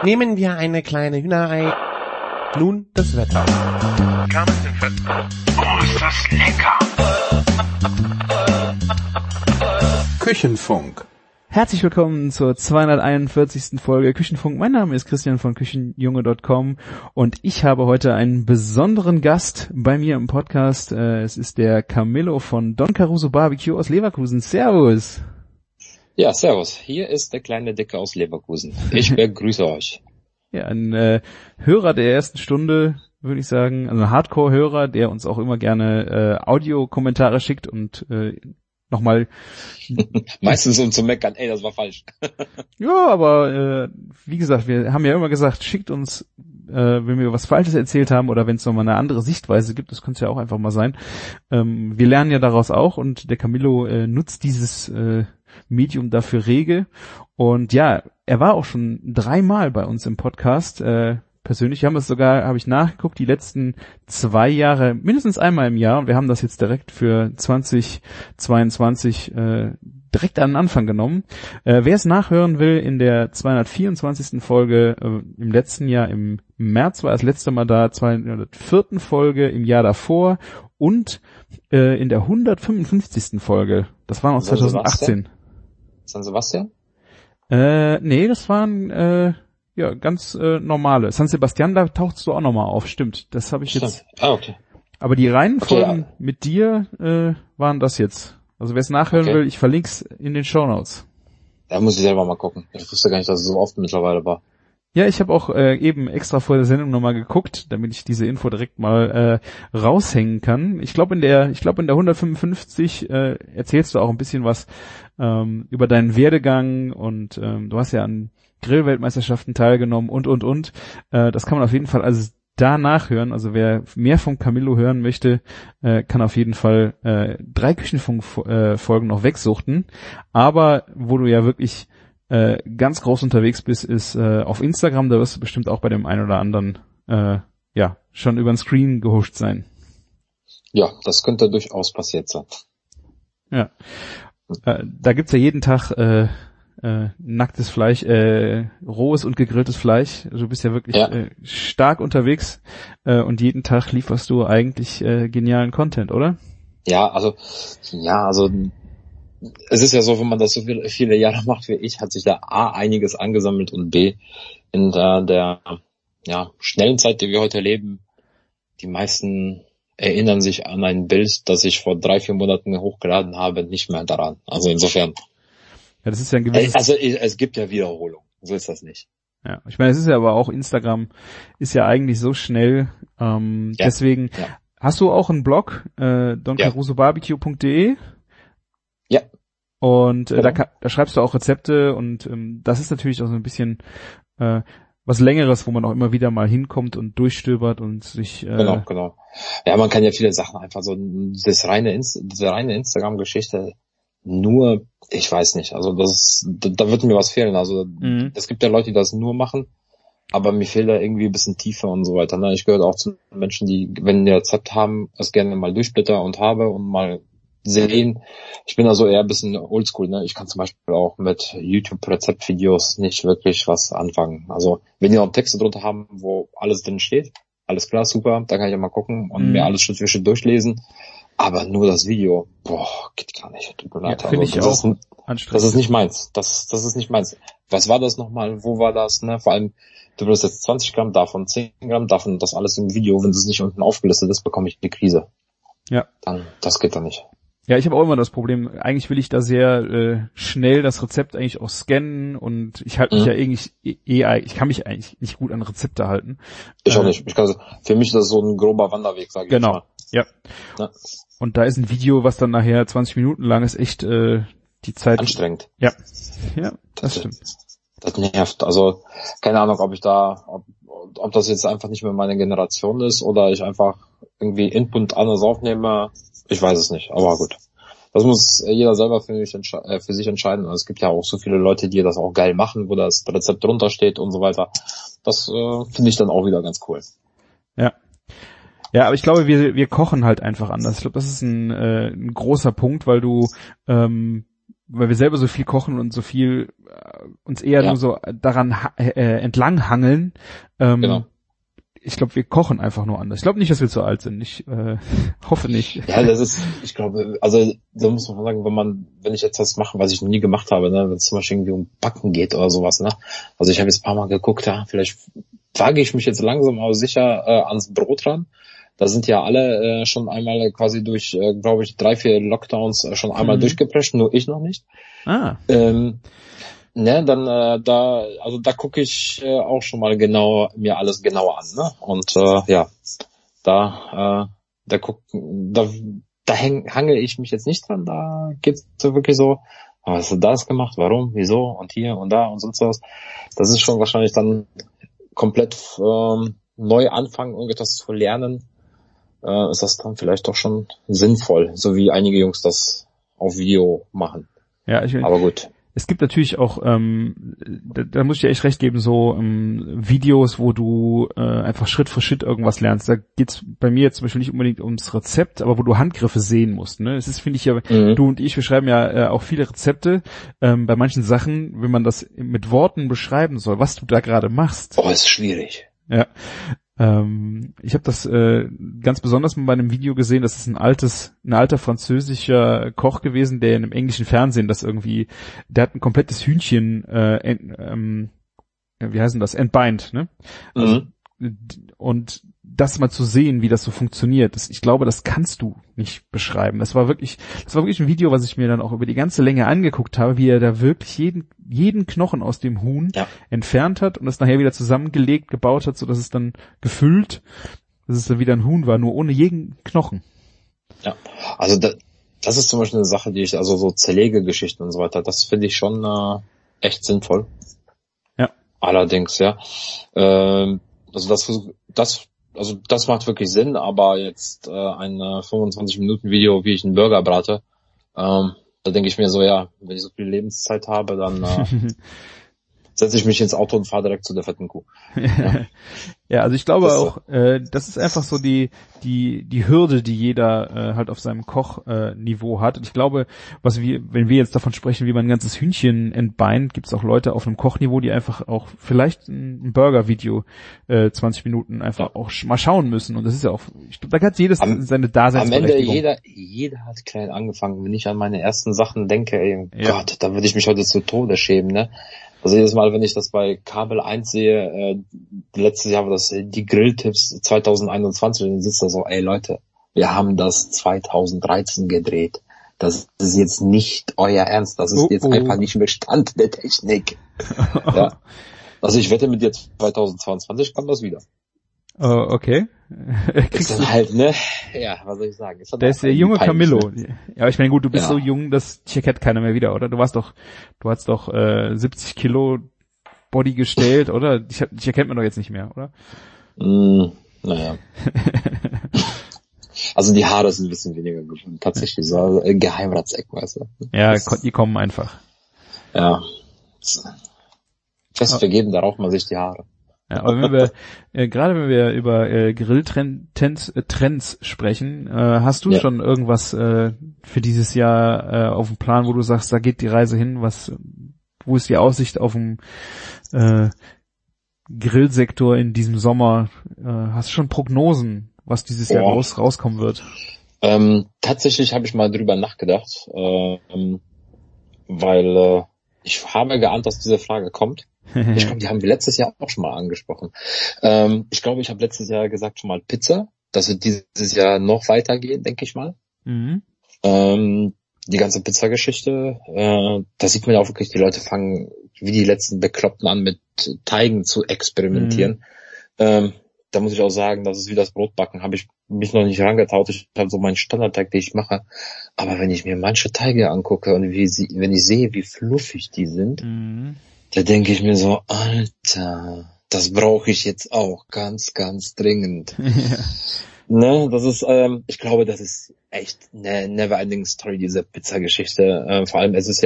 Nehmen wir eine kleine Hühnerei. Nun das Wetter. Oh, ist das lecker! Küchenfunk. Herzlich willkommen zur 241. Folge Küchenfunk. Mein Name ist Christian von Küchenjunge.com und ich habe heute einen besonderen Gast bei mir im Podcast. Es ist der Camillo von Don Caruso Barbecue aus Leverkusen. Servus. Ja, servus. Hier ist der kleine Dicke aus Leverkusen. Ich begrüße euch. Ja, ein Hörer der ersten Stunde, würde ich sagen. Also ein Hardcore-Hörer, der uns auch immer gerne Audiokommentare schickt und nochmal... Meistens um zu meckern, ey, das war falsch. Ja, aber wie gesagt, wir haben ja immer gesagt, schickt uns, wenn wir was Falsches erzählt haben oder wenn es nochmal eine andere Sichtweise gibt, das könnte es ja auch einfach mal sein. Wir lernen ja daraus auch und der Camillo nutzt dieses Medium dafür rege. Und ja, er war auch schon 3-mal bei uns im Podcast. Persönlich haben wir es sogar, habe ich nachgeguckt, die letzten 2 Jahre mindestens einmal im Jahr. Und wir haben das jetzt direkt für 2022 direkt an den Anfang genommen. Wer es nachhören will, in der 224. Folge im letzten Jahr, im März war das letzte Mal da, 204. Folge im Jahr davor und in der 155. Folge, das war noch 2018. San Sebastian? Nee, das waren ja ganz normale. San Sebastian, da tauchst du auch nochmal auf, stimmt. Das habe ich jetzt. Okay. Aber die Reihenfolgen Okay, ja. mit dir waren das jetzt. Also wer es nachhören will, ich verlinke es in den Shownotes. Da muss ich selber mal gucken. Ich wusste gar nicht, dass es so oft mittlerweile war. Ja, ich habe auch eben extra vor der Sendung nochmal geguckt, damit ich diese Info direkt mal raushängen kann. Ich glaube in der 155 erzählst du auch ein bisschen was über deinen Werdegang und du hast ja an Grillweltmeisterschaften teilgenommen und. Das kann man auf jeden Fall also da nachhören. Also wer mehr vom Camillo hören möchte, kann auf jeden Fall 3 Küchenfunk-Folgen noch wegsuchten. Aber wo du ja wirklich ganz groß unterwegs bist, ist auf Instagram. Da wirst du bestimmt auch bei dem einen oder anderen ja schon über den Screen gehuscht sein. Ja, das könnte durchaus passiert sein. Ja, da gibt's ja jeden Tag nacktes Fleisch, rohes und gegrilltes Fleisch. Du bist ja wirklich stark unterwegs und jeden Tag lieferst du eigentlich genialen Content, oder? Ja, also es ist ja so, wenn man das so viele Jahre macht wie ich, hat sich da A, einiges angesammelt und B, in der schnellen Zeit, die wir heute leben, die meisten erinnern sich an ein Bild, das ich vor 3-4 Monaten hochgeladen habe, nicht mehr daran. Also insofern. Ja, das ist ja ein gewisses... Also es gibt ja Wiederholung, so ist das nicht. Ja, ich meine, es ist ja aber auch Instagram ist ja eigentlich so schnell, deswegen... Ja. Hast du auch einen Blog, doncarusobarbecue.de? Ja. Und da schreibst du auch Rezepte und das ist natürlich auch so ein bisschen was Längeres, wo man auch immer wieder mal hinkommt und durchstöbert und sich... Genau. Ja, man kann ja viele Sachen einfach so, diese reine Instagram-Geschichte nur, ich weiß nicht, also da wird mir was fehlen. Also es gibt ja Leute, die das nur machen, aber mir fehlt da irgendwie ein bisschen Tiefe und so weiter. Ne? Ich gehöre auch zu Menschen, die, wenn die Rezept haben, es gerne mal durchblätter und habe und mal sehen. Ich bin also eher ein bisschen oldschool, ne? Ich kann zum Beispiel auch mit YouTube-Rezeptvideos nicht wirklich was anfangen. Also, wenn die noch Texte drunter haben, wo alles drin steht, alles klar, super, da kann ich ja mal gucken und mir alles Schritt für Schritt durchlesen. Aber nur das Video, geht gar nicht. Tut mir leid. Ja, finde ich auch anstrengend. Das ist nicht meins. Das ist nicht meins. Was war das nochmal? Wo war das? Ne? Vor allem, du willst jetzt 20 Gramm davon, 10 Gramm davon, das alles im Video, wenn es nicht unten aufgelistet ist, bekomme ich die Krise. Ja. Dann, das geht doch nicht. Ja, ich habe auch immer das Problem, eigentlich will ich da sehr schnell das Rezept eigentlich auch scannen und ich halte mich ja ich kann mich eigentlich nicht gut an Rezepte halten. Ich auch nicht. Für mich ist das so ein grober Wanderweg, sage ich genau. mal. Ja. Und da ist ein Video, was dann nachher 20 Minuten lang ist, echt die Zeit... Anstrengend. Ja, das stimmt. Das nervt. Also, keine Ahnung, ob das jetzt einfach nicht mehr meine Generation ist oder ich einfach irgendwie Input anders aufnehme. Ich weiß es nicht, aber gut. Das muss jeder selber für sich entscheiden. Und es gibt ja auch so viele Leute, die das auch geil machen, wo das Rezept drunter steht und so weiter. Das finde ich dann auch wieder ganz cool. Ja. Ja, aber ich glaube, wir kochen halt einfach anders. Ich glaube, das ist ein großer Punkt, weil du weil wir selber so viel kochen und so viel uns eher nur so daran entlang hangeln. Genau. Ich glaube, wir kochen einfach nur anders. Ich glaube nicht, dass wir zu alt sind. Ich hoffe nicht. Ja, ich glaube, also da muss man sagen, wenn ich jetzt was mache, was ich noch nie gemacht habe, ne, wenn es zum Beispiel irgendwie um Backen geht oder sowas, ne. Also ich habe jetzt ein paar Mal geguckt, ja, vielleicht wage ich mich jetzt langsam aber sicher ans Brot ran. Da sind ja alle schon einmal quasi durch, glaube ich, 3-4 Lockdowns schon einmal durchgeprescht, nur ich noch nicht. Ne, dann da gucke ich auch schon mal mir alles genauer an, ne? Und da hangel ich mich jetzt nicht dran, da geht's so wirklich so, hast du das gemacht, warum, wieso und hier und da und sonst was. Das ist schon wahrscheinlich dann komplett neu anfangen, irgendetwas zu lernen, ist das dann vielleicht doch schon sinnvoll, so wie einige Jungs das auf Video machen. Ja, aber gut. Es gibt natürlich auch, da muss ich dir echt recht geben, so Videos, wo du einfach Schritt für Schritt irgendwas lernst. Da geht's bei mir jetzt zum Beispiel nicht unbedingt ums Rezept, aber wo du Handgriffe sehen musst. Ne? Es ist, finde ich ja, du und ich, wir schreiben ja auch viele Rezepte. Bei manchen Sachen, wenn man das mit Worten beschreiben soll, was du da gerade machst. Oh, ist schwierig. Ja. Ich habe das ganz besonders bei einem Video gesehen, das ist ein alter französischer Koch gewesen, der in einem englischen Fernsehen der hat ein komplettes Hühnchen, wie heißt denn das, entbeint, ne? Also, und das mal zu sehen, wie das so funktioniert, ich glaube, das kannst du nicht beschreiben. Das war wirklich ein Video, was ich mir dann auch über die ganze Länge angeguckt habe, wie er da wirklich jeden Knochen aus dem Huhn entfernt hat und es nachher wieder zusammengelegt, gebaut hat, so dass es dann gefüllt, dass es dann wieder ein Huhn war, nur ohne jeden Knochen. Ja, also das ist zum Beispiel eine Sache, die also so Zerlegegeschichten und so weiter, das finde ich schon echt sinnvoll. Ja. Allerdings, ja. Also das macht wirklich Sinn, aber jetzt ein 25-Minuten-Video, wie ich einen Burger brate, da denke ich mir so, ja, wenn ich so viel Lebenszeit habe, dann setze ich mich ins Auto und fahre direkt zu der fetten Kuh. Ja, ja, also ich glaube das ist einfach so die Hürde, die jeder halt auf seinem Kochniveau hat. Und ich glaube, wenn wir jetzt davon sprechen, wie man ein ganzes Hühnchen entbeint, gibt es auch Leute auf einem Kochniveau, die einfach auch vielleicht ein Burger-Video 20 Minuten einfach auch mal schauen müssen. Und das ist ja auch, ich glaube, da hat jedes seine Daseinsberechtigung. Am Ende jeder hat klein angefangen. Wenn ich an meine ersten Sachen denke, ey, Gott, da würde ich mich heute zu Tode schämen, ne? Also jedes Mal, wenn ich das bei Kabel 1 sehe, letztes Jahr war das die Grilltipps 2021, dann sitzt da so, ey Leute, wir haben das 2013 gedreht. Das ist jetzt nicht euer Ernst, das ist jetzt einfach nicht mehr Stand der Technik. Ja. Also ich wette mit dir, 2022 kommt das wieder. Okay. Ist dann halt, ne? Ja, was soll ich sagen? Der ist der junge Camillo. Ja, ich meine, gut, du bist so jung, das kennt keiner mehr wieder, oder? Du hast doch 70 Kilo Body gestellt, oder? Dich erkennt man doch jetzt nicht mehr, oder? Naja. Also die Haare sind ein bisschen weniger geworden. Tatsächlich so Geheimratseck, weißt du? Ja, die kommen einfach. Ja. Fest vergeben, da raucht man sich die Haare. Ja, aber wenn wir über Trends sprechen, hast du schon irgendwas für dieses Jahr auf dem Plan, wo du sagst, da geht die Reise hin, wo ist die Aussicht auf dem Grillsektor in diesem Sommer? Hast du schon Prognosen, was dieses Jahr rauskommen wird? Tatsächlich habe ich mal drüber nachgedacht, weil ich habe geahnt, dass diese Frage kommt. Ich glaube, die haben wir letztes Jahr auch schon mal angesprochen. Ich glaube, ich habe letztes Jahr gesagt schon mal Pizza. Das wird dieses Jahr noch weitergehen, denke ich mal. Mhm. Die ganze Pizzageschichte, da sieht man ja auch wirklich, die Leute fangen wie die letzten Bekloppten an, mit Teigen zu experimentieren. Da muss ich auch sagen, das ist wie das Brotbacken, habe ich mich noch nicht rangetaut. Ich habe so meinen Standardteig, den ich mache. Aber wenn ich mir manche Teige angucke und wenn ich sehe, wie fluffig die sind, da denke ich mir so, Alter, das brauche ich jetzt auch ganz, ganz dringend. Ne, das ist, ich glaube, das ist echt eine never-ending Story, diese Pizzageschichte. Vor allem, es ist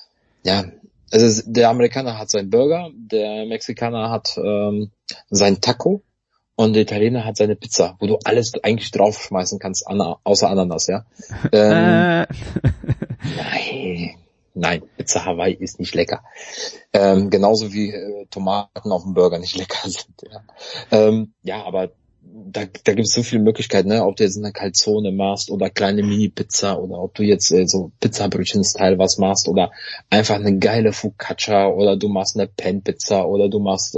der Amerikaner hat seinen Burger, der Mexikaner hat sein Taco und der Italiener hat seine Pizza, wo du alles eigentlich draufschmeißen kannst, außer Ananas, ja. Nein. Nein, Pizza Hawaii ist nicht lecker. Genauso wie Tomaten auf dem Burger nicht lecker sind. Ja, aber da gibt es so viele Möglichkeiten, ne? Ob du jetzt eine Calzone machst oder kleine Mini-Pizza oder ob du jetzt so Pizzabrötchen-Style was machst oder einfach eine geile Focaccia oder du machst eine Pan-Pizza oder du machst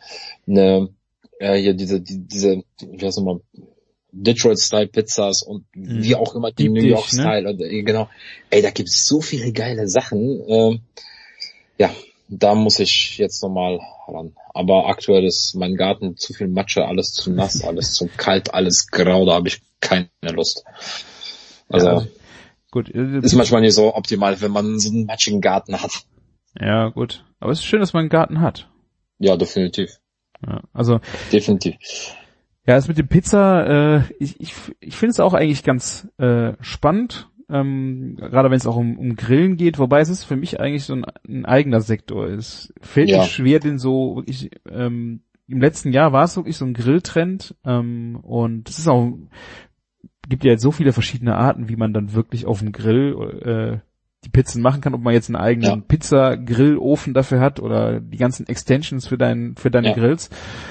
hier diese, wie heißt nochmal, Detroit-Style-Pizzas und wie auch immer die New York-Style, ne? Genau. Ey, da gibt's so viele geile Sachen. Ja, da muss ich jetzt nochmal ran. Aber aktuell ist mein Garten zu viel Matsche, alles zu nass, alles zu kalt, alles grau, da habe ich keine Lust. Also ja, gut. Ist manchmal nicht so optimal, wenn man so einen matschigen Garten hat. Ja, gut. Aber es ist schön, dass man einen Garten hat. Ja, definitiv. Ja, also definitiv. Ja, das mit dem Pizza, ich finde es auch eigentlich ganz spannend, gerade wenn es auch um Grillen geht, wobei es ist für mich eigentlich so ein eigener Sektor. Es fällt mir schwer, den so wirklich, im letzten Jahr war es wirklich so ein Grilltrend, und es ist auch, gibt ja jetzt so viele verschiedene Arten, wie man dann wirklich auf dem Grill die Pizzen machen kann, ob man jetzt einen eigenen Pizza-Grillofen dafür hat oder die ganzen Extensions für deine Grills.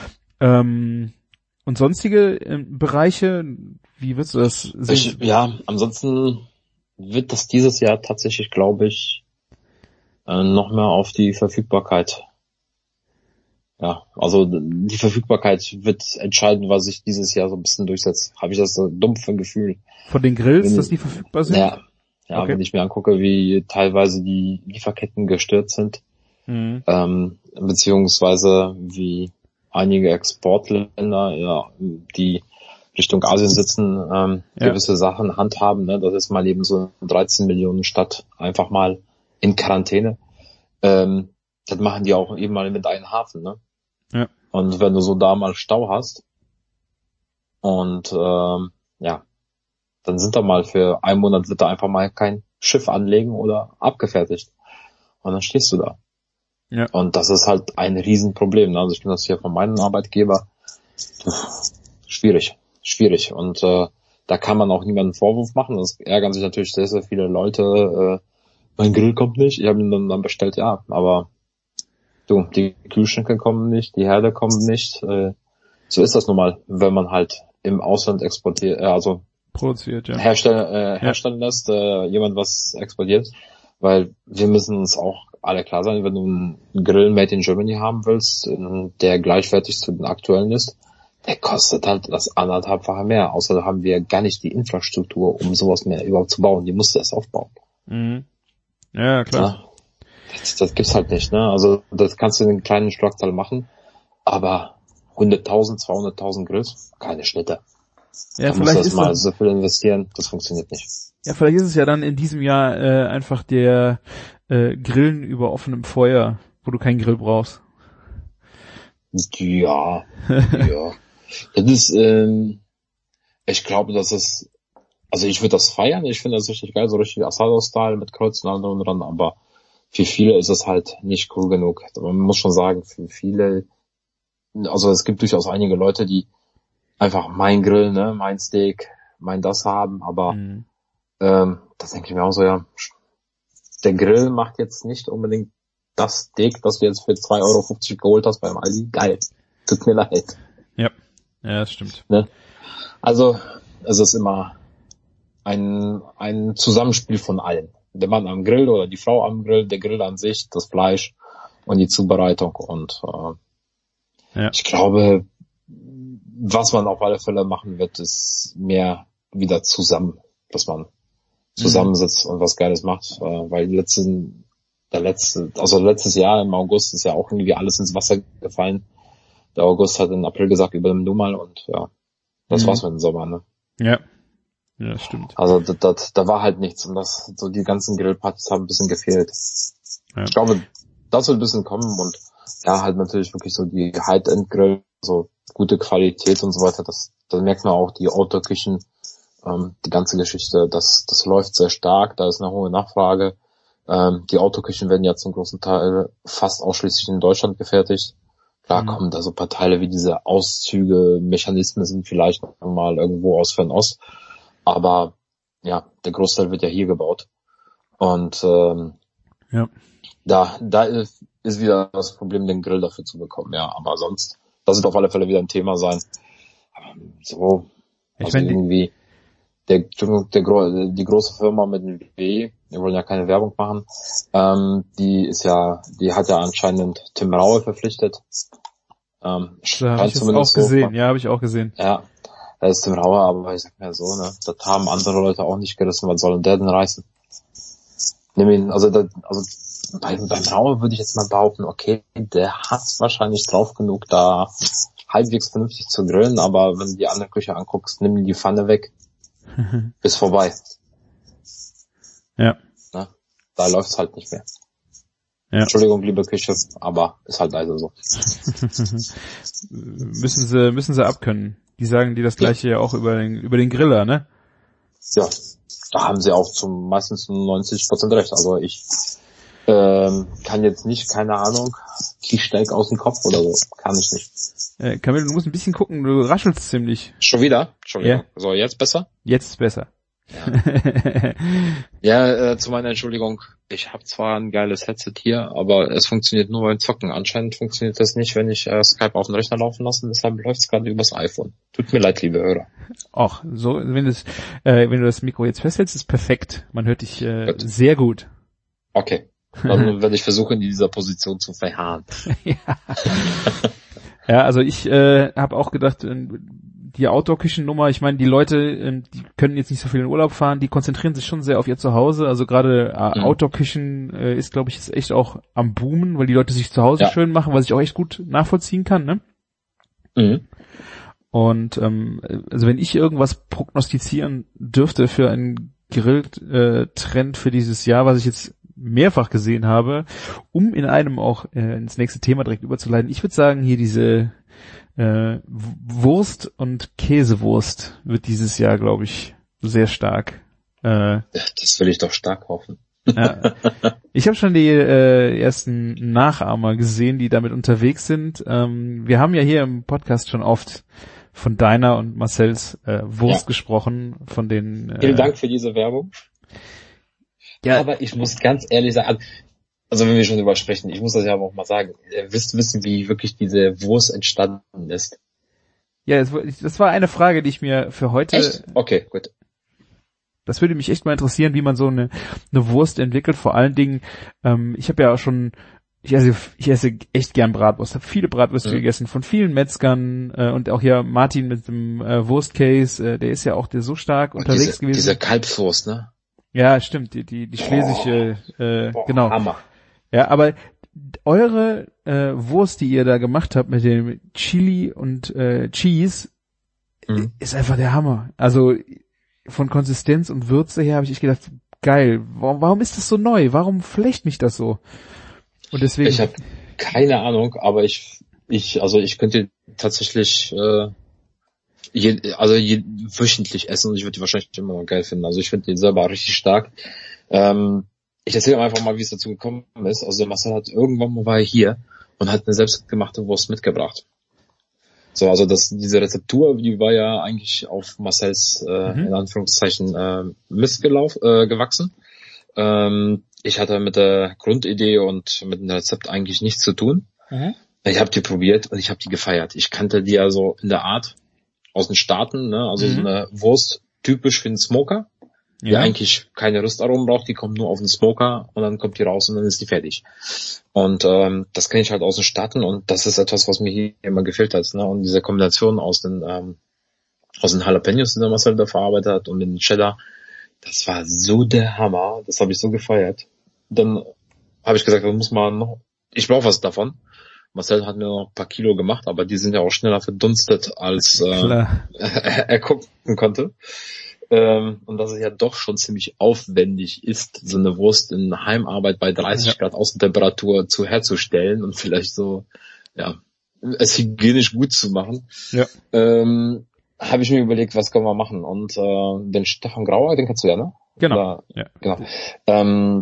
Und sonstige Bereiche, wie würdest du das sehen? Ansonsten wird das dieses Jahr tatsächlich, glaube ich, noch mehr auf die Verfügbarkeit. Ja, also die Verfügbarkeit wird entscheiden, was sich dieses Jahr so ein bisschen durchsetzt. Habe ich das so dumpfe Gefühl. Von den Grills, dass die verfügbar sind? Ja, okay. Wenn ich mir angucke, wie teilweise die Lieferketten gestört sind, beziehungsweise wie einige Exportländer, die Richtung Asien sitzen, gewisse Sachen handhaben, ne? Das ist mal eben so 13 Millionen Stadt einfach mal in Quarantäne. Das machen die auch eben mal mit einem Hafen, ne? Ja. Und wenn du so da mal Stau hast und dann sind da mal für einen Monat wird da einfach mal kein Schiff anlegen oder abgefertigt. Und dann stehst du da. Ja. Und das ist halt ein Riesenproblem. Ne? Also ich bin das hier von meinem Arbeitgeber. Schwierig. Und da kann man auch niemanden Vorwurf machen. Das ärgern sich natürlich sehr, sehr viele Leute. Mein Grill kommt nicht. Ich habe ihn dann bestellt, ja. Aber die Kühlschränke kommen nicht, die Herde kommen nicht. So ist das nun mal, wenn man halt im Ausland exportiert, produziert, ja. herstellen lässt, jemand was exportiert. Weil wir müssen uns auch alle klar sein, wenn du einen Grill made in Germany haben willst, der gleichwertig zu den aktuellen ist, der kostet halt das 1,5-fache mehr. Außerdem haben wir gar nicht die Infrastruktur, um sowas mehr überhaupt zu bauen. Die musst du erst aufbauen. Mhm. Ja, klar. Ja, das gibt's halt nicht, ne? Also das kannst du in einem kleinen Schlagzahl machen, aber 100.000, 200.000 Grills, keine Schnitte. Ja, da musst du erst mal so viel investieren, das funktioniert nicht. Ja, vielleicht ist es ja dann in diesem Jahr einfach der Grillen über offenem Feuer, wo du keinen Grill brauchst. Ja. Das ist, ich glaube, dass es, also ich würde das feiern, ich finde das richtig geil, so richtig Asado-Style mit Kreuzen und allem dran, aber für viele ist es halt nicht cool genug. Man muss schon sagen, für viele, also es gibt durchaus einige Leute, die einfach mein Grill, ne, mein Steak, mein das haben, aber das denke ich mir auch so, ja, der Grill macht jetzt nicht unbedingt das Steak, das du jetzt für 2,50 € geholt hast beim Aldi. Geil. Tut mir leid. Ja, das stimmt. Ne? Also, es ist immer ein Zusammenspiel von allem. Der Mann am Grill oder die Frau am Grill, der Grill an sich, das Fleisch und die Zubereitung. Und ich glaube, was man auf alle Fälle machen wird, ist mehr wieder zusammen, dass man zusammensitzt und was Geiles macht, weil letztes Jahr im August ist ja auch irgendwie alles ins Wasser gefallen. Der August hat im April gesagt, übernimm du mal und das war's mit dem Sommer, ne? Ja, das stimmt. Also da war halt nichts und so die ganzen Grillpartys haben ein bisschen gefehlt. Ja. Ich glaube, das wird ein bisschen kommen und halt natürlich wirklich so die High-End-Grill, so gute Qualität und so weiter, da merkt man auch die Outdoor-Küchen, die ganze Geschichte, das läuft sehr stark, da ist eine hohe Nachfrage. Die Autoküchen werden ja zum großen Teil fast ausschließlich in Deutschland gefertigt. Klar kommen da so ein paar Teile wie diese Auszüge, Mechanismen sind vielleicht noch mal irgendwo aus Fernost. Aber der Großteil wird ja hier gebaut. Und Ja. Da ist wieder das Problem, den Grill dafür zu bekommen, ja. Aber sonst, das wird auf alle Fälle wieder ein Thema sein. Aber so, also irgendwie, die große Firma mit dem W, wir wollen ja keine Werbung machen, die hat ja anscheinend Tim Raue verpflichtet. Da habe ich auch gesehen, ja, habe ich auch gesehen. Ja, da ist Tim Raue, aber ich sag mir so, ne, das haben andere Leute auch nicht gerissen, was sollen der denn reißen? Beim Raue würde ich jetzt mal behaupten, okay, der hat's wahrscheinlich drauf genug, da halbwegs vernünftig zu grillen, aber wenn du die andere Küche anguckst, nimm die Pfanne weg, ist vorbei. Ja. Ne? Da läuft's halt nicht mehr. Ja. Entschuldigung, liebe Küche, aber ist halt leider so. Müssen sie abkönnen. Die sagen dir das Gleiche ja auch über den Griller, ne? Ja, da haben sie auch meistens 90% recht. Also ich kann jetzt nicht, keine Ahnung, Kiessteig aus dem Kopf oder so. Kann ich nicht. Camille, du musst ein bisschen gucken, du raschelst ziemlich. Schon wieder? Entschuldigung. Ja. So, jetzt besser? Jetzt ist besser. Ja, zu meiner Entschuldigung, ich habe zwar ein geiles Headset hier, aber es funktioniert nur beim Zocken. Anscheinend funktioniert das nicht, wenn ich Skype auf den Rechner laufen lasse, deshalb läuft es gerade übers iPhone. Tut mir leid, liebe Hörer. Ach, so, wenn du das Mikro jetzt festhältst, ist perfekt. Man hört dich sehr gut. Okay, dann werde ich versuchen, in dieser Position zu verharren. Ja, also ich habe auch gedacht, die Outdoor-Küchennummer, ich meine, die Leute, die können jetzt nicht so viel in Urlaub fahren, die konzentrieren sich schon sehr auf ihr Zuhause, also gerade Outdoor-Küchen ist, glaube ich, jetzt echt auch am Boomen, weil die Leute sich zu Hause schön machen, was ich auch echt gut nachvollziehen kann, ne? Mhm. Und also wenn ich irgendwas prognostizieren dürfte für einen Grilltrend für dieses Jahr, was ich jetzt mehrfach gesehen habe, um in einem auch ins nächste Thema direkt überzuleiten, ich würde sagen, hier diese Wurst und Käsewurst wird dieses Jahr, glaube ich, sehr stark. Das will ich doch stark hoffen. Ja. Ich habe schon die ersten Nachahmer gesehen, die damit unterwegs sind. Wir haben ja hier im Podcast schon oft von deiner und Marcells Wurst gesprochen, von den Vielen Dank für diese Werbung. Ja. Aber ich muss ganz ehrlich sagen, also wenn wir schon drüber sprechen, ich muss das ja aber auch mal sagen, ihr wisst wissen, wie wirklich diese Wurst entstanden ist. Ja, das war eine Frage, die ich mir für heute... Echt? Okay, gut. Das würde mich echt mal interessieren, wie man so eine Wurst entwickelt. Vor allen Dingen, ich habe ja auch schon... Ich esse echt gern Bratwurst, habe viele Bratwürste gegessen von vielen Metzgern und auch hier Martin mit dem Wurstcase, der ist ja auch so stark unterwegs gewesen. Diese Kalbswurst, ne? Ja, stimmt, die schlesische, genau. Hammer. Ja, aber eure Wurst, die ihr da gemacht habt mit dem Chili und Cheese, ist einfach der Hammer. Also von Konsistenz und Würze her habe ich gedacht, geil, warum ist das so neu? Warum flecht mich das so? Und deswegen. Ich habe keine Ahnung, aber ich könnte tatsächlich wöchentlich essen und ich würde die wahrscheinlich immer noch geil finden. Also ich finde die selber richtig stark. Ich erzähle einfach mal, wie es dazu gekommen ist. Also der Marcel hat irgendwann mal war hier und hat eine selbstgemachte Wurst mitgebracht. So, also diese Rezeptur, die war ja eigentlich auf Marcels in Anführungszeichen Mist gewachsen. Ich hatte mit der Grundidee und mit dem Rezept eigentlich nichts zu tun. Ich habe die probiert und ich habe die gefeiert. Ich kannte die also in der Art aus den Staaten, ne? Also so eine Wurst typisch für den Smoker, die eigentlich keine Röstaromen braucht, die kommt nur auf den Smoker und dann kommt die raus und dann ist die fertig. Und das kenne ich halt aus den Staaten und das ist etwas, was mir hier immer gefehlt hat, ne? Und diese Kombination aus den Jalapenos, die der Marcel da verarbeitet hat und den Cheddar, das war so der Hammer, das habe ich so gefeiert. Dann habe ich gesagt, ich brauche was davon. Marcel hat mir noch ein paar Kilo gemacht, aber die sind ja auch schneller verdunstet, als er gucken konnte. Und dass es ja doch schon ziemlich aufwendig ist, so eine Wurst in Heimarbeit bei 30 Grad Außentemperatur herzustellen und vielleicht so, es hygienisch gut zu machen. Ja. Habe ich mir überlegt, was können wir machen? Und den Stefan Grauer, den kennst du ja, ne? Genau. Genau.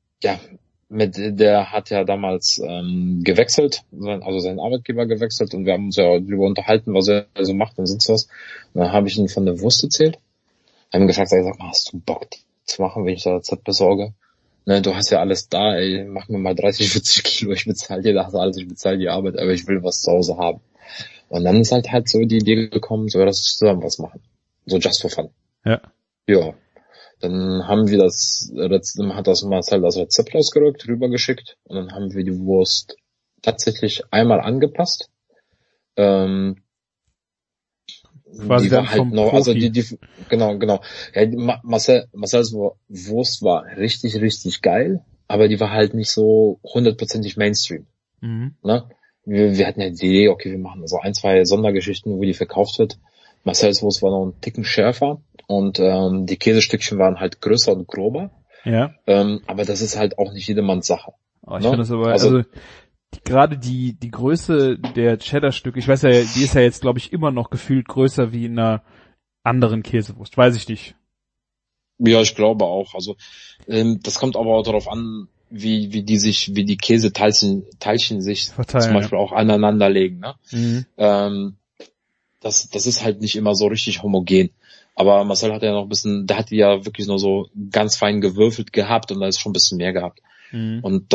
Der hat ja damals gewechselt, also seinen Arbeitgeber gewechselt und wir haben uns ja darüber unterhalten, was er so macht und sonst was. Und dann habe ich ihm von der Wurst erzählt. Haben ihn gefragt, sag mal, hast du Bock, die zu machen, wenn ich das Rezept besorge? Ne, du hast ja alles da, ey, mach mir mal 30, 40 Kilo, ich bezahle dir das alles, ich bezahle die Arbeit, aber ich will was zu Hause haben. Und dann ist halt so die Idee gekommen, so, lass uns zusammen was machen. So just for fun. Ja. Ja. Dann haben wir hat das Marcel das Rezept ausgerückt, rübergeschickt und dann haben wir die Wurst tatsächlich einmal angepasst. Quasi Die dann war halt vom noch, also Profi. genau. Ja, Marcel's Wurst war richtig, richtig geil, aber die war halt nicht so 100%ig Mainstream. Mhm. Ne? Wir hatten ja die Idee, okay, wir machen so 1, 2 Sondergeschichten, wo die verkauft wird. Marcel's Wurst war noch ein Ticken schärfer und die Käsestückchen waren halt größer und grober. Ja. Aber das ist halt auch nicht jedermanns Sache. Oh, ich Ne? finde das aber, Also gerade die Größe der Cheddar-Stücke, ich weiß ja, die ist ja jetzt, glaube ich, immer noch gefühlt größer wie in einer anderen Käsewurst. Weiß ich nicht. ja, ich glaube auch. Also das kommt aber auch darauf an, wie die Käseteilchen sich Verteilen, zum Beispiel auch aneinander legen. Ne? Mhm. Das ist halt nicht immer so richtig homogen. Aber Marcel hat ja noch ein bisschen, der hat die ja wirklich nur so ganz fein gewürfelt gehabt und da ist schon ein bisschen mehr gehabt. Mhm. Und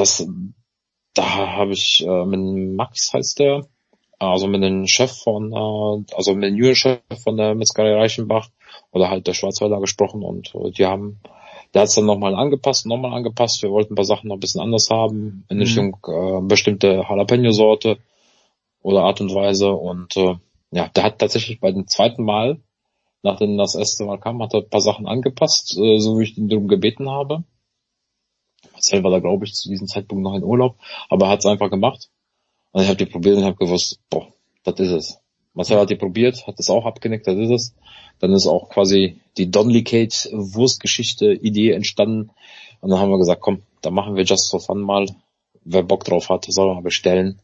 da habe ich mit Max heißt der, also mit dem Chef also mit dem Junior-Chef von der Metzgerei Reichenbach oder halt der Schwarzwälder gesprochen und der hat es dann nochmal angepasst. Wir wollten ein paar Sachen noch ein bisschen anders haben, in Richtung bestimmte Jalapeno-Sorte oder Art und Weise und ja, der hat tatsächlich bei dem zweiten Mal, nachdem das erste Mal kam, hat er ein paar Sachen angepasst, so wie ich ihn darum gebeten habe. Marcel war da, glaube ich, zu diesem Zeitpunkt noch in Urlaub, aber er hat es einfach gemacht. Und ich habe die probiert und habe gewusst, boah, das ist es. Marcel hat die probiert, hat es auch abgenickt, das ist es. Dann ist auch quasi die Donnelly Kate Wurstgeschichte Idee entstanden. Und dann haben wir gesagt, komm, da machen wir just for fun mal. Wer Bock drauf hat, soll mal bestellen.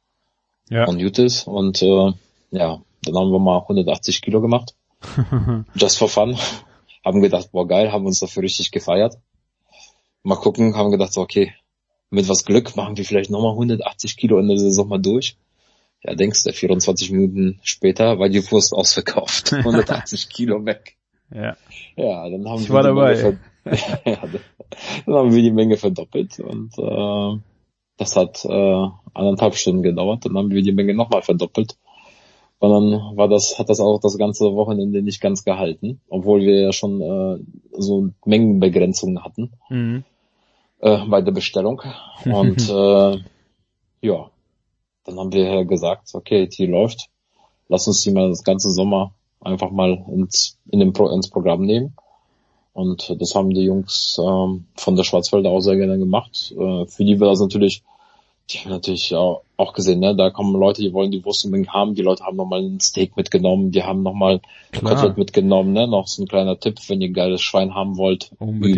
Ja. Und gut ist. Und ja, dann haben wir mal 180 Kilo gemacht. Just for fun. Haben gedacht, boah geil, haben uns dafür richtig gefeiert. Mal gucken, haben gedacht, so, okay, mit was Glück machen wir vielleicht nochmal 180 Kilo in der Saison mal durch. Ja, denkst du, 24 Minuten später war die Wurst ausverkauft. 180 Kilo weg. Ja. Ja, dann haben Ich war dabei. Dann haben wir die Menge verdoppelt und das hat 1,5 Stunden gedauert. Dann haben wir die Menge nochmal verdoppelt. Und dann hat das auch das ganze Wochenende nicht ganz gehalten, obwohl wir ja schon so Mengenbegrenzungen hatten. Mhm. Bei der Bestellung. Und ja, dann haben wir gesagt, okay, die läuft. Lass uns die mal das ganze Sommer einfach mal ins Programm nehmen. Und das haben die Jungs von der Schwarzwälder auch sehr gerne gemacht. Für die wir das natürlich, die haben natürlich auch gesehen, ne? Da kommen Leute, die wollen die Wurst unbedingt haben. Die Leute haben nochmal ein Steak mitgenommen, die haben nochmal ein Kotelett mitgenommen, ne? Noch so ein kleiner Tipp, wenn ihr geiles Schwein haben wollt. Unbedingt.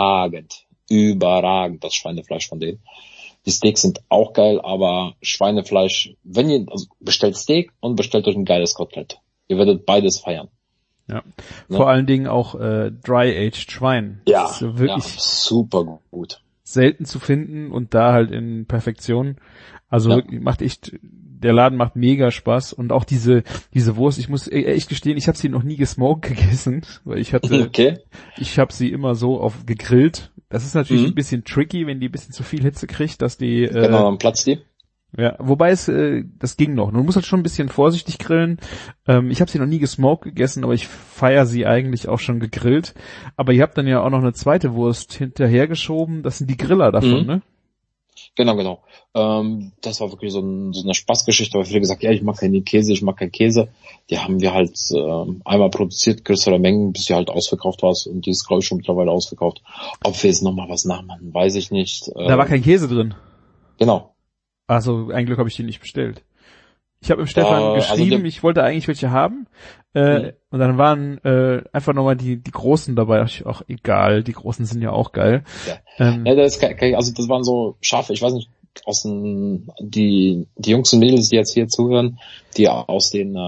Überragend, das Schweinefleisch von denen. Die Steaks sind auch geil, aber Schweinefleisch, wenn ihr, also bestellt Steak und bestellt euch ein geiles Kotelett. Ihr werdet beides feiern. Ja. Vor allen Dingen auch Dry-Aged Schwein. Ja, das ist wirklich super gut. Selten zu finden und da halt in Perfektion. Also wirklich der Laden macht mega Spaß und auch diese Wurst, ich muss echt gestehen, ich habe sie noch nie gesmoked gegessen, weil ich habe sie immer so gegrillt. Das ist natürlich ein bisschen tricky, wenn die ein bisschen zu viel Hitze kriegt, dass die genau, dann platzt die. Ja, wobei das ging noch. Man muss halt schon ein bisschen vorsichtig grillen. Ich habe sie noch nie gesmoked gegessen, aber ich feiere sie eigentlich auch schon gegrillt. Aber ihr habt dann ja auch noch eine zweite Wurst hinterhergeschoben. Das sind die Griller davon, ne? Genau. Das war wirklich so eine Spaßgeschichte, weil viele gesagt, ja, ich mag keinen Käse. Die haben wir halt einmal produziert, größere Mengen, bis sie halt ausverkauft war. Und die ist, glaube ich, schon mittlerweile ausverkauft. Ob wir jetzt nochmal was nachmachen, weiß ich nicht. Da war kein Käse drin. Genau. Also ein Glück habe ich die nicht bestellt. Ich habe im Stefan geschrieben, ich wollte eigentlich welche haben. Und dann waren einfach nochmal die großen dabei. Da dachte ich auch, egal, die großen sind ja auch geil. Ja, das waren so Schafe, ich weiß nicht, die Jungs und Mädels, die jetzt hier zuhören, die aus dem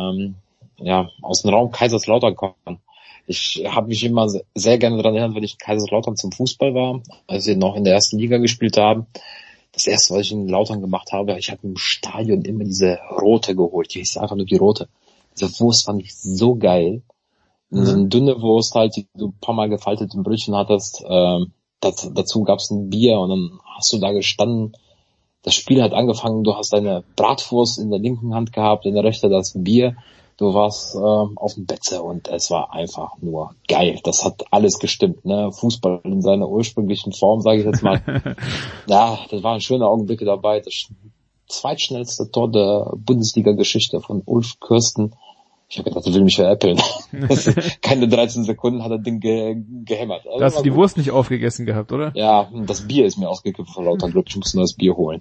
Raum Kaiserslautern kommen. Ich habe mich immer sehr gerne daran erinnert, wenn ich in Kaiserslautern zum Fußball war, als wir noch in der ersten Liga gespielt haben. Das erste, was ich in Lautern gemacht habe, ich habe im Stadion immer diese Rote geholt. Die hieß einfach nur die Rote. Diese Wurst fand ich so geil. So eine dünne Wurst halt, die du ein paar Mal gefaltet im Brötchen hattest. dazu gab's ein Bier und dann hast du da gestanden. Das Spiel hat angefangen, du hast deine Bratwurst in der linken Hand gehabt, in der rechten das Bier. Du warst auf dem Betze und es war einfach nur geil. Das hat alles gestimmt, ne? Fußball in seiner ursprünglichen Form, sage ich jetzt mal. Ja, das waren schöne Augenblicke dabei. Das zweitschnellste Tor der Bundesliga-Geschichte von Ulf Kirsten. Ich habe gedacht, er will mich veräppeln. Keine 13 Sekunden hat er Ding gehämmert. Also da hast du die Wurst nicht aufgegessen gehabt, oder? Ja, das Bier ist mir ausgekippt vor lauter Glück. Ich musste neues Bier holen.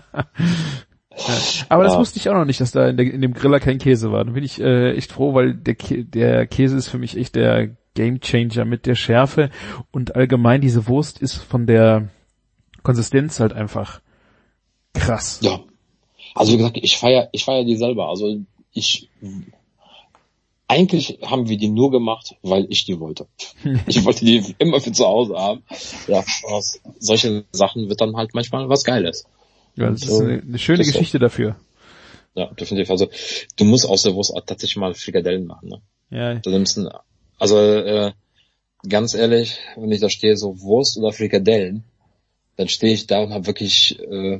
Aber das wusste ich auch noch nicht, dass da in dem Griller kein Käse war. Da bin ich echt froh, weil der Käse ist für mich echt der Gamechanger mit der Schärfe und allgemein diese Wurst ist von der Konsistenz halt einfach krass. Ja. Also wie gesagt, ich feier die selber. Also eigentlich haben wir die nur gemacht, weil ich die wollte. Ich wollte die immer für zu Hause haben. Ja, aus solche Sachen wird dann halt manchmal was Geiles. Ja, das ist eine schöne Geschichte dafür. Ja, definitiv. Also du musst aus der Wurst tatsächlich mal Frikadellen machen, ne? Ja. Du nimmst ganz ehrlich, wenn ich da stehe, so Wurst oder Frikadellen, dann stehe ich da und habe wirklich,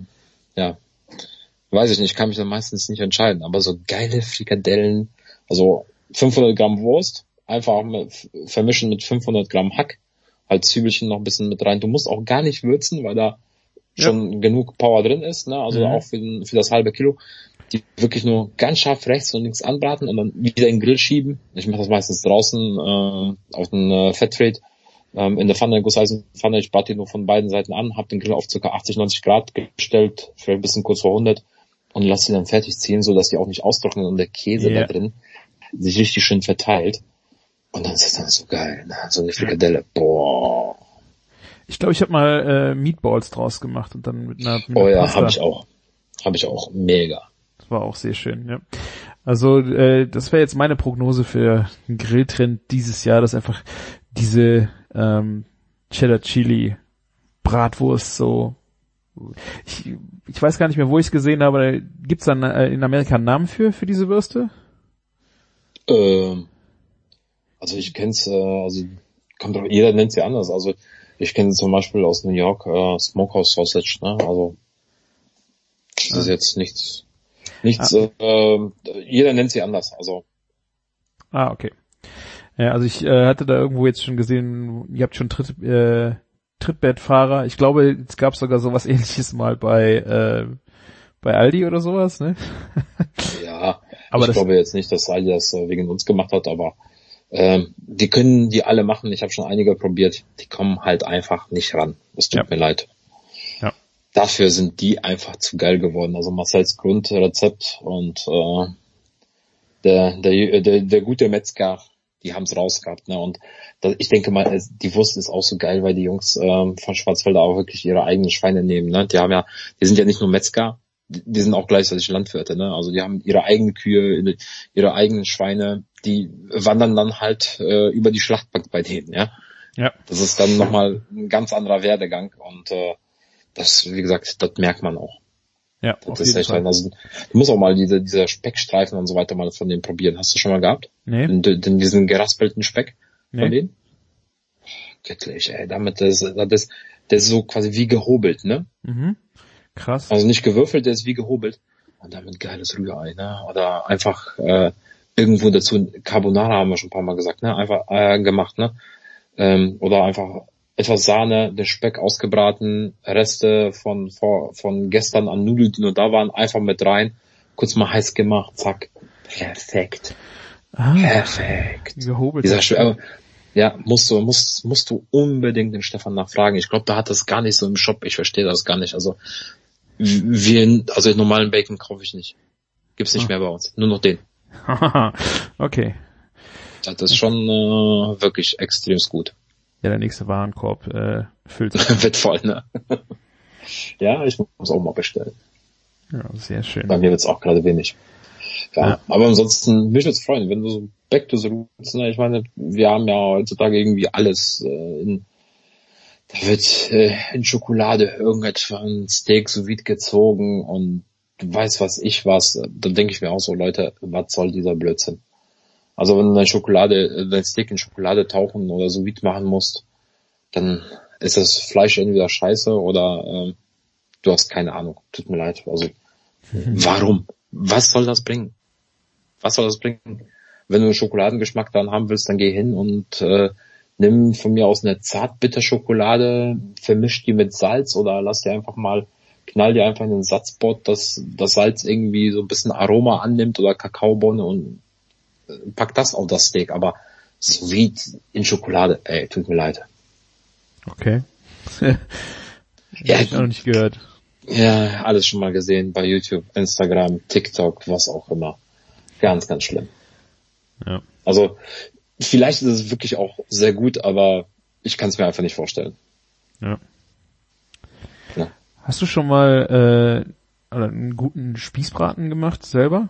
weiß ich nicht, kann mich dann meistens nicht entscheiden, aber so geile Frikadellen, also 500 Gramm Wurst, einfach vermischen mit 500 Gramm Hack, halt Zwiebelchen noch ein bisschen mit rein. Du musst auch gar nicht würzen, weil da schon genug Power drin ist, ne? Also auch für das halbe Kilo. Die wirklich nur ganz scharf rechts und links anbraten und dann wieder in den Grill schieben. Ich mache das meistens draußen auf den Fettrate in der Pfanne, Gusseisenpfanne. Ich brate die nur von beiden Seiten an, habe den Grill auf ca. 80-90 Grad gestellt, vielleicht ein bisschen kurz vor 100 und lasse sie dann fertig ziehen, so dass die auch nicht austrocknen und der Käse da drin sich richtig schön verteilt. Und dann ist es dann so geil, ne? So eine Frikadelle, boah. Ich glaube, ich habe mal Meatballs draus gemacht und dann mit einer Pasta. Habe ich auch, mega. Das war auch sehr schön, ja. Also das wäre jetzt meine Prognose für den Grilltrend dieses Jahr, dass einfach diese Cheddar Chili Bratwurst so, ich weiß gar nicht mehr, wo ich es gesehen habe, aber gibt's dann in Amerika einen Namen für diese Würste? Also ich kenn's, jeder nennt sie anders. Also ich kenne zum Beispiel aus New York Smokehouse Sausage, ne? Also das ist jetzt nichts. Jeder nennt sie anders. Also. Okay. Ja, also ich hatte da irgendwo jetzt schon gesehen, ihr habt schon Trittbettfahrer. Ich glaube, es gab sogar sowas Ähnliches mal bei Aldi oder sowas, ne? Ja, aber ich glaube jetzt nicht, dass Aldi das wegen uns gemacht hat, aber die können die alle machen. Ich habe schon einige probiert. Die kommen halt einfach nicht ran. Es tut mir leid. Ja. Dafür sind die einfach zu geil geworden. Also Marcells Grundrezept und der gute Metzger, die haben's rausgehabt. Ne? Und ich denke mal, die Wurst ist auch so geil, weil die Jungs von Schwarzwälder auch wirklich ihre eigenen Schweine nehmen. Ne? Die sind ja nicht nur Metzger, die sind auch gleichzeitig Landwirte. Ne? Also die haben ihre eigenen Kühe, ihre eigenen Schweine, die wandern dann halt über die Schlachtbank bei denen. Ja. Das ist dann nochmal ein ganz anderer Werdegang und das, wie gesagt, das merkt man auch. Ja, das ist echt, also, du musst auch mal diese Speckstreifen und so weiter mal von denen probieren. Hast du schon mal gehabt? Nee. Diesen geraspelten Speck von denen? Göttlich, ey. Damit der ist so quasi wie gehobelt, ne? Mhm. Krass. Also nicht gewürfelt, der ist wie gehobelt. Und damit geiles Rührei, ne? Oder einfach irgendwo dazu, Carbonara haben wir schon ein paar Mal gesagt, ne? Einfach gemacht, ne? Oder einfach etwas Sahne, der Speck ausgebraten, Reste von gestern an Nudeln, die nur da waren, einfach mit rein, kurz mal heiß gemacht, zack. Perfekt. Perfekt. Gehobelt. Ja, musst du unbedingt den Stefan nachfragen. Ich glaube, da hat das gar nicht so im Shop. Ich verstehe das gar nicht. Also den normalen Bacon kaufe ich nicht. Gibt's nicht mehr bei uns. Nur noch den. Okay. Das ist schon wirklich extrem gut. Ja, der nächste Warenkorb füllt sich. Wird voll, ne? Ja, ich muss auch mal bestellen. Ja, sehr schön. Bei mir wird's auch gerade wenig. Ja, aber ansonsten, mich würde es freuen, wenn du so back to the roots, ne? Ich meine, wir haben ja heutzutage irgendwie alles da wird in Schokolade irgendetwas ein Steak sous vide gezogen und du weißt was. Dann denke ich mir auch so, Leute, was soll dieser Blödsinn? Also wenn du dein Steak in Schokolade tauchen oder sous vide machen musst, dann ist das Fleisch entweder scheiße oder du hast keine Ahnung. Tut mir leid. Also warum? Was soll das bringen? Was soll das bringen? Wenn du einen Schokoladengeschmack dann haben willst, dann geh hin und nimm von mir aus eine Zartbitterschokolade, vermisch die mit Salz oder knall dir einfach in den Satzbot, dass das Salz irgendwie so ein bisschen Aroma annimmt oder Kakaobohne und pack das auf das Steak. Aber Sweet in Schokolade, tut mir leid. Okay. Ja, hab ich auch noch nicht gehört. Ja, alles schon mal gesehen bei YouTube, Instagram, TikTok, was auch immer. Ganz, ganz schlimm. Ja. Also vielleicht ist es wirklich auch sehr gut, aber ich kann es mir einfach nicht vorstellen. Ja. Ja. Hast du schon mal einen guten Spießbraten gemacht selber?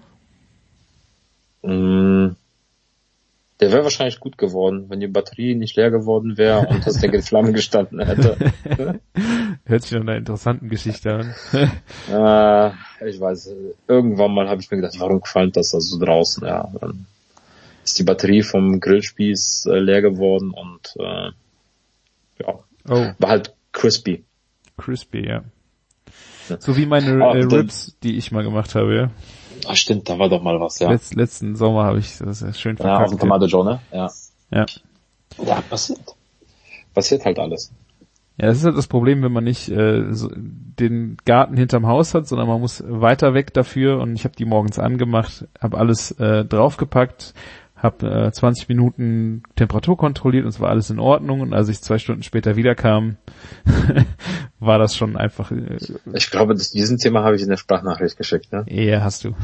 Der wäre wahrscheinlich gut geworden, wenn die Batterie nicht leer geworden wäre und das Ding in Flammen gestanden hätte. Hört sich nach einer interessanten Geschichte an. Ich weiß, irgendwann mal habe ich mir gedacht, warum qualmt das da so draußen? Ja, dann ist die Batterie vom Grillspieß leer geworden und war halt crispy. Crispy, ja. So wie meine Ribs, die ich mal gemacht habe, ja. Ach stimmt, da war doch mal was, ja. Letzten Sommer habe ich das schön verkackt. Ja, auf dem Tomato Joe, ne? Ja. Ja, passiert. Passiert halt alles. Ja, das ist halt das Problem, wenn man nicht den Garten hinterm Haus hat, sondern man muss weiter weg dafür und ich habe die morgens angemacht, habe alles draufgepackt, habe 20 Minuten Temperatur kontrolliert und es war alles in Ordnung und als ich 2 Stunden später wiederkam, war das schon einfach... ich glaube, diesen Thema habe ich in der Sprachnachricht geschickt, ne? Ja, hast du.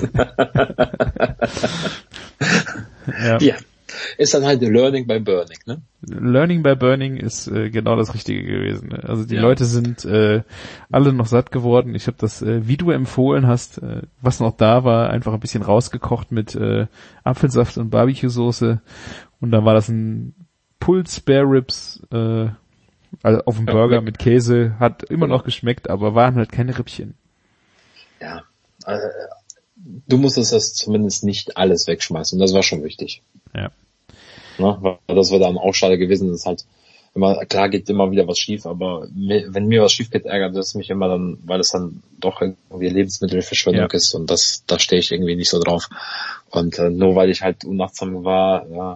Ja. Ist dann halt Learning by Burning, ne? Learning by Burning ist genau das Richtige gewesen. Ne? Also die Leute sind alle noch satt geworden. Ich habe das, wie du empfohlen hast, was noch da war, einfach ein bisschen rausgekocht mit Apfelsaft und Barbecue-Soße. Und dann war das ein Pulled Spare Ribs also auf dem Burger mit Käse. Hat immer noch geschmeckt, aber waren halt keine Rippchen. Ja, du musstest das zumindest nicht alles wegschmeißen. Das war schon wichtig. Ja. Ne? Weil das wäre dann auch schade gewesen. Das ist halt immer, klar geht immer wieder was schief, aber wenn mir was schief geht, ärgert es mich immer dann, weil es dann doch irgendwie Lebensmittelverschwendung ist und da stehe ich irgendwie nicht so drauf. Und nur weil ich halt unachtsam war,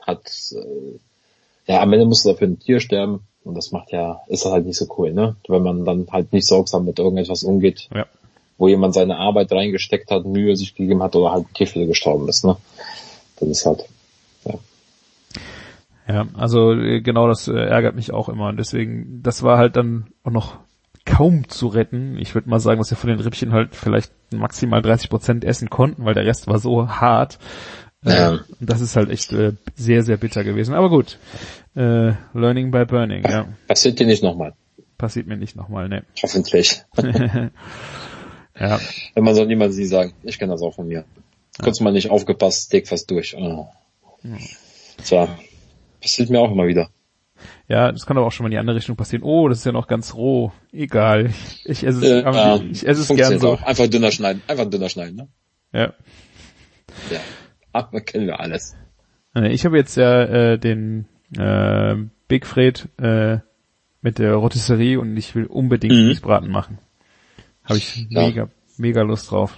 am Ende musste dafür ein Tier sterben und das ist halt nicht so cool, ne? Wenn man dann halt nicht sorgsam mit irgendetwas umgeht, wo jemand seine Arbeit reingesteckt hat, Mühe sich gegeben hat oder halt ein Tier für gestorben ist, ne? Das ist halt, Ja, also genau das ärgert mich auch immer und deswegen, das war halt dann auch noch kaum zu retten. Ich würde mal sagen, dass wir von den Rippchen halt vielleicht maximal 30% essen konnten, weil der Rest war so hart. Und das ist halt echt sehr, sehr bitter gewesen. Aber gut, Learning by Burning, ja. Passiert dir nicht nochmal. Passiert mir nicht nochmal, ne. Hoffentlich. Ja. Wenn man soll niemals nie sagen, ich kenne das auch von mir. Kurz mal nicht aufgepasst, Steak fast durch. Oh. Tja. Passiert mir auch immer wieder. Ja, das kann aber auch schon mal in die andere Richtung passieren. Oh, das ist ja noch ganz roh. Egal. Ich esse es, ich esse es gern so. Auch. Einfach dünner schneiden, ne? Ja. Ja. Aber kennen wir alles. Ich habe jetzt ja den Big Fred mit der Rotisserie und ich will unbedingt Spießbraten machen. Habe ich mega Lust drauf.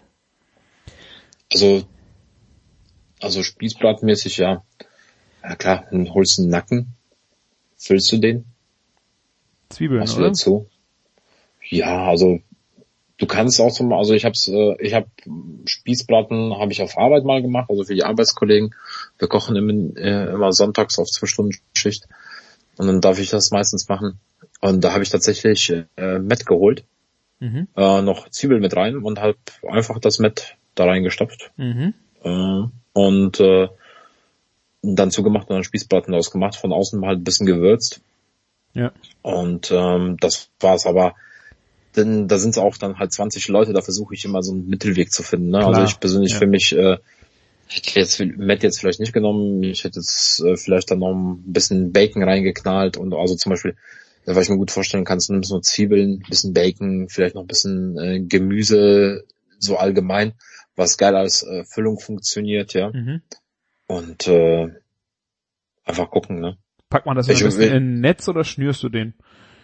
Also Spießbratenmäßig, ja. Ja klar, dann holst du einen Nacken, füllst du den. Zwiebeln, machst oder? Dazu. Ja, also du kannst auch ich habe Spießbraten habe ich auf Arbeit mal gemacht, also für die Arbeitskollegen. Wir kochen immer sonntags auf 2-Stunden-Schicht und dann darf ich das meistens machen. Und da habe ich tatsächlich Mett geholt, noch Zwiebeln mit rein und habe einfach das Mett da reingestopft und dann zugemacht und dann Spießbraten daraus gemacht, von außen halt ein bisschen gewürzt. Ja. Und das war's, aber denn da sind es auch dann halt 20 Leute, da versuche ich immer so einen Mittelweg zu finden. Ne? Also ich persönlich für mich hätte jetzt Matt jetzt vielleicht nicht genommen, ich hätte jetzt vielleicht dann noch ein bisschen Bacon reingeknallt und also zum Beispiel, was ich mir gut vorstellen kann, du nimmst nur Zwiebeln, ein bisschen Bacon, vielleicht noch ein bisschen Gemüse, so allgemein, was geil als Füllung funktioniert, ja. Und einfach gucken, ne? Packt man das am besten in ein Netz oder schnürst du den?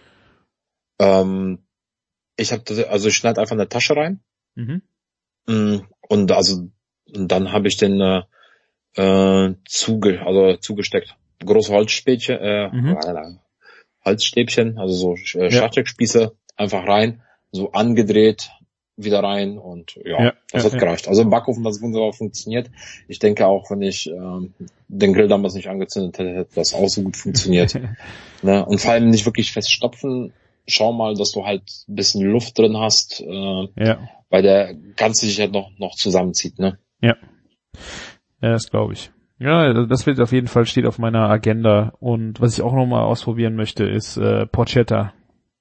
Ich schneide einfach eine Tasche rein. Und dann habe ich den zugesteckt. Große Holzstäbchen, also so Schlagzeugspieße, einfach rein, so angedreht, wieder rein und das hat gereicht. Also im Backofen hat es wunderbar funktioniert. Ich denke auch, wenn ich den Grill damals nicht angezündet hätte, hätte das auch so gut funktioniert. Ne? Und vor allem nicht wirklich feststopfen. Schau mal, dass du halt ein bisschen Luft drin hast, weil der ganze sich halt noch zusammenzieht. Ne? Ja, das glaube ich. Ja, das wird auf jeden Fall, steht auf meiner Agenda. Und was ich auch nochmal ausprobieren möchte, ist Porchetta.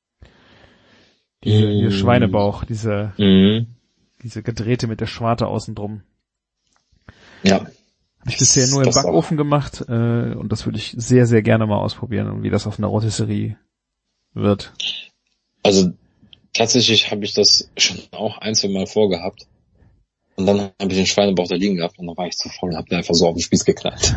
Diese Schweinebauch, diese gedrehte mit der Schwarte außen drum. Ja. Habe ich bisher nur im Backofen gemacht und das würde ich sehr, sehr gerne mal ausprobieren und wie das auf einer Rotisserie wird. Also tatsächlich habe ich das schon auch 1-2 Mal vorgehabt. Und dann habe ich den Schweinebauch da liegen gehabt und dann war ich zu voll und habe den einfach so auf den Spieß geknallt.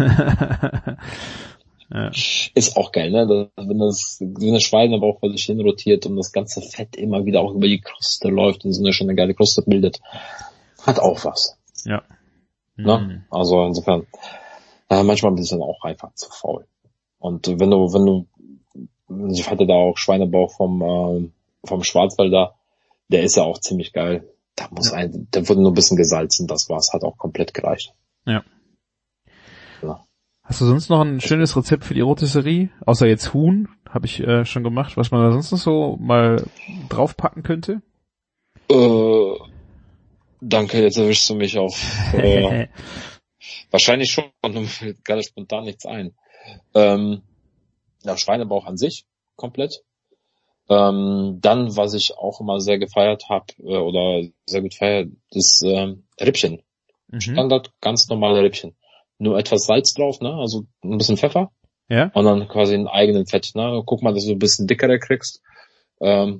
Ja. Ist auch geil, ne? Wenn der Schweinebauch vor sich hin rotiert und das ganze Fett immer wieder auch über die Kruste läuft und so eine schöne geile Kruste bildet. Hat auch was. Ja. Ne? Also insofern, manchmal bin ich dann auch einfach zu faul. Und ich hatte da auch Schweinebauch vom Schwarzwälder, der ist ja auch ziemlich geil. Der wurde nur ein bisschen gesalzen, das war's, hat auch komplett gereicht. Ja. Hast du sonst noch ein schönes Rezept für die Rotisserie? Außer jetzt Huhn, habe ich schon gemacht, was man da sonst noch so mal draufpacken könnte? Danke, jetzt erwischst du mich auf. Wahrscheinlich schon, mir fällt gerade spontan nichts ein. Schweinebauch an sich, komplett. Dann, was ich auch immer sehr gefeiert habe, oder sehr gut feiert, ist Rippchen. Standard, ganz normale Rippchen. Nur etwas Salz drauf, ne? Also ein bisschen Pfeffer. Ja. Und dann quasi einen eigenen Fett, ne? Guck mal, dass du ein bisschen dickere kriegst. Dass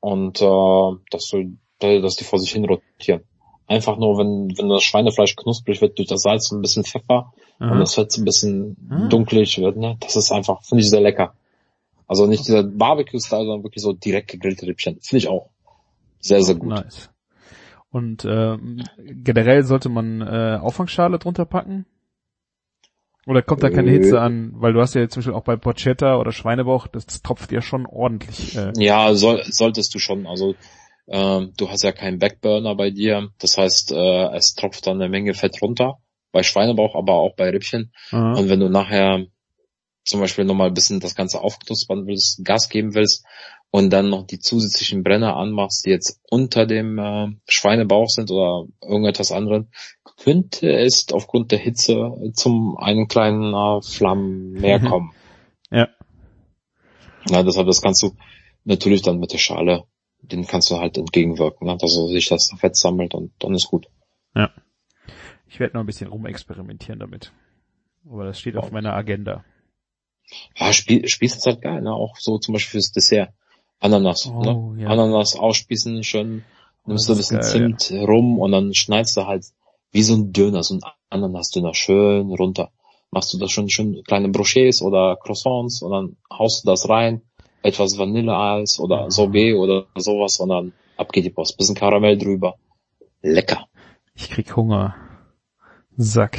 die vor sich hin rotieren. Einfach nur, wenn das Schweinefleisch knusprig wird durch das Salz und ein bisschen Pfeffer und das Fett so ein bisschen dunklig wird, ne? Das ist einfach, finde ich, sehr lecker. Also nicht dieser Barbecue-Style, sondern wirklich so direkt gegrillte Rippchen. Finde ich auch sehr, sehr gut. Nice. Und generell sollte man Auffangschale drunter packen? Oder kommt da keine Hitze an? Weil du hast ja jetzt zum Beispiel auch bei Porchetta oder Schweinebauch, das tropft ja schon ordentlich. Ja, solltest du schon. Also du hast ja keinen Backburner bei dir. Das heißt, es tropft dann eine Menge Fett runter. Bei Schweinebauch, aber auch bei Rippchen. Und wenn du nachher zum Beispiel nochmal ein bisschen das Ganze aufknuspern willst, Gas geben willst und dann noch die zusätzlichen Brenner anmachst, die jetzt unter dem Schweinebauch sind oder irgendetwas anderes, könnte es aufgrund der Hitze zum einen kleinen Flammen mehr kommen. Ja. Ja, deshalb, das kannst du natürlich dann mit der Schale, den kannst du halt entgegenwirken, ne? Dass sich das Fett sammelt und dann ist gut. Ja. Ich werde noch ein bisschen rumexperimentieren damit. Aber das steht auf meiner Agenda. Ja, Spieß ist halt geil, ne? Auch so zum Beispiel fürs Dessert. Ananas, ne? Ja. Ananas ausspießen, schön, nimmst du ein bisschen Zimt rum und dann schneidest du halt wie so ein Döner, so ein Ananasdöner schön runter. Machst du das schon kleine Brochets oder Croissants und dann haust du das rein, etwas Vanilleeis oder Sorbet oder sowas und dann ab geht die Post. Bisschen Karamell drüber. Lecker. Ich krieg Hunger. Sack.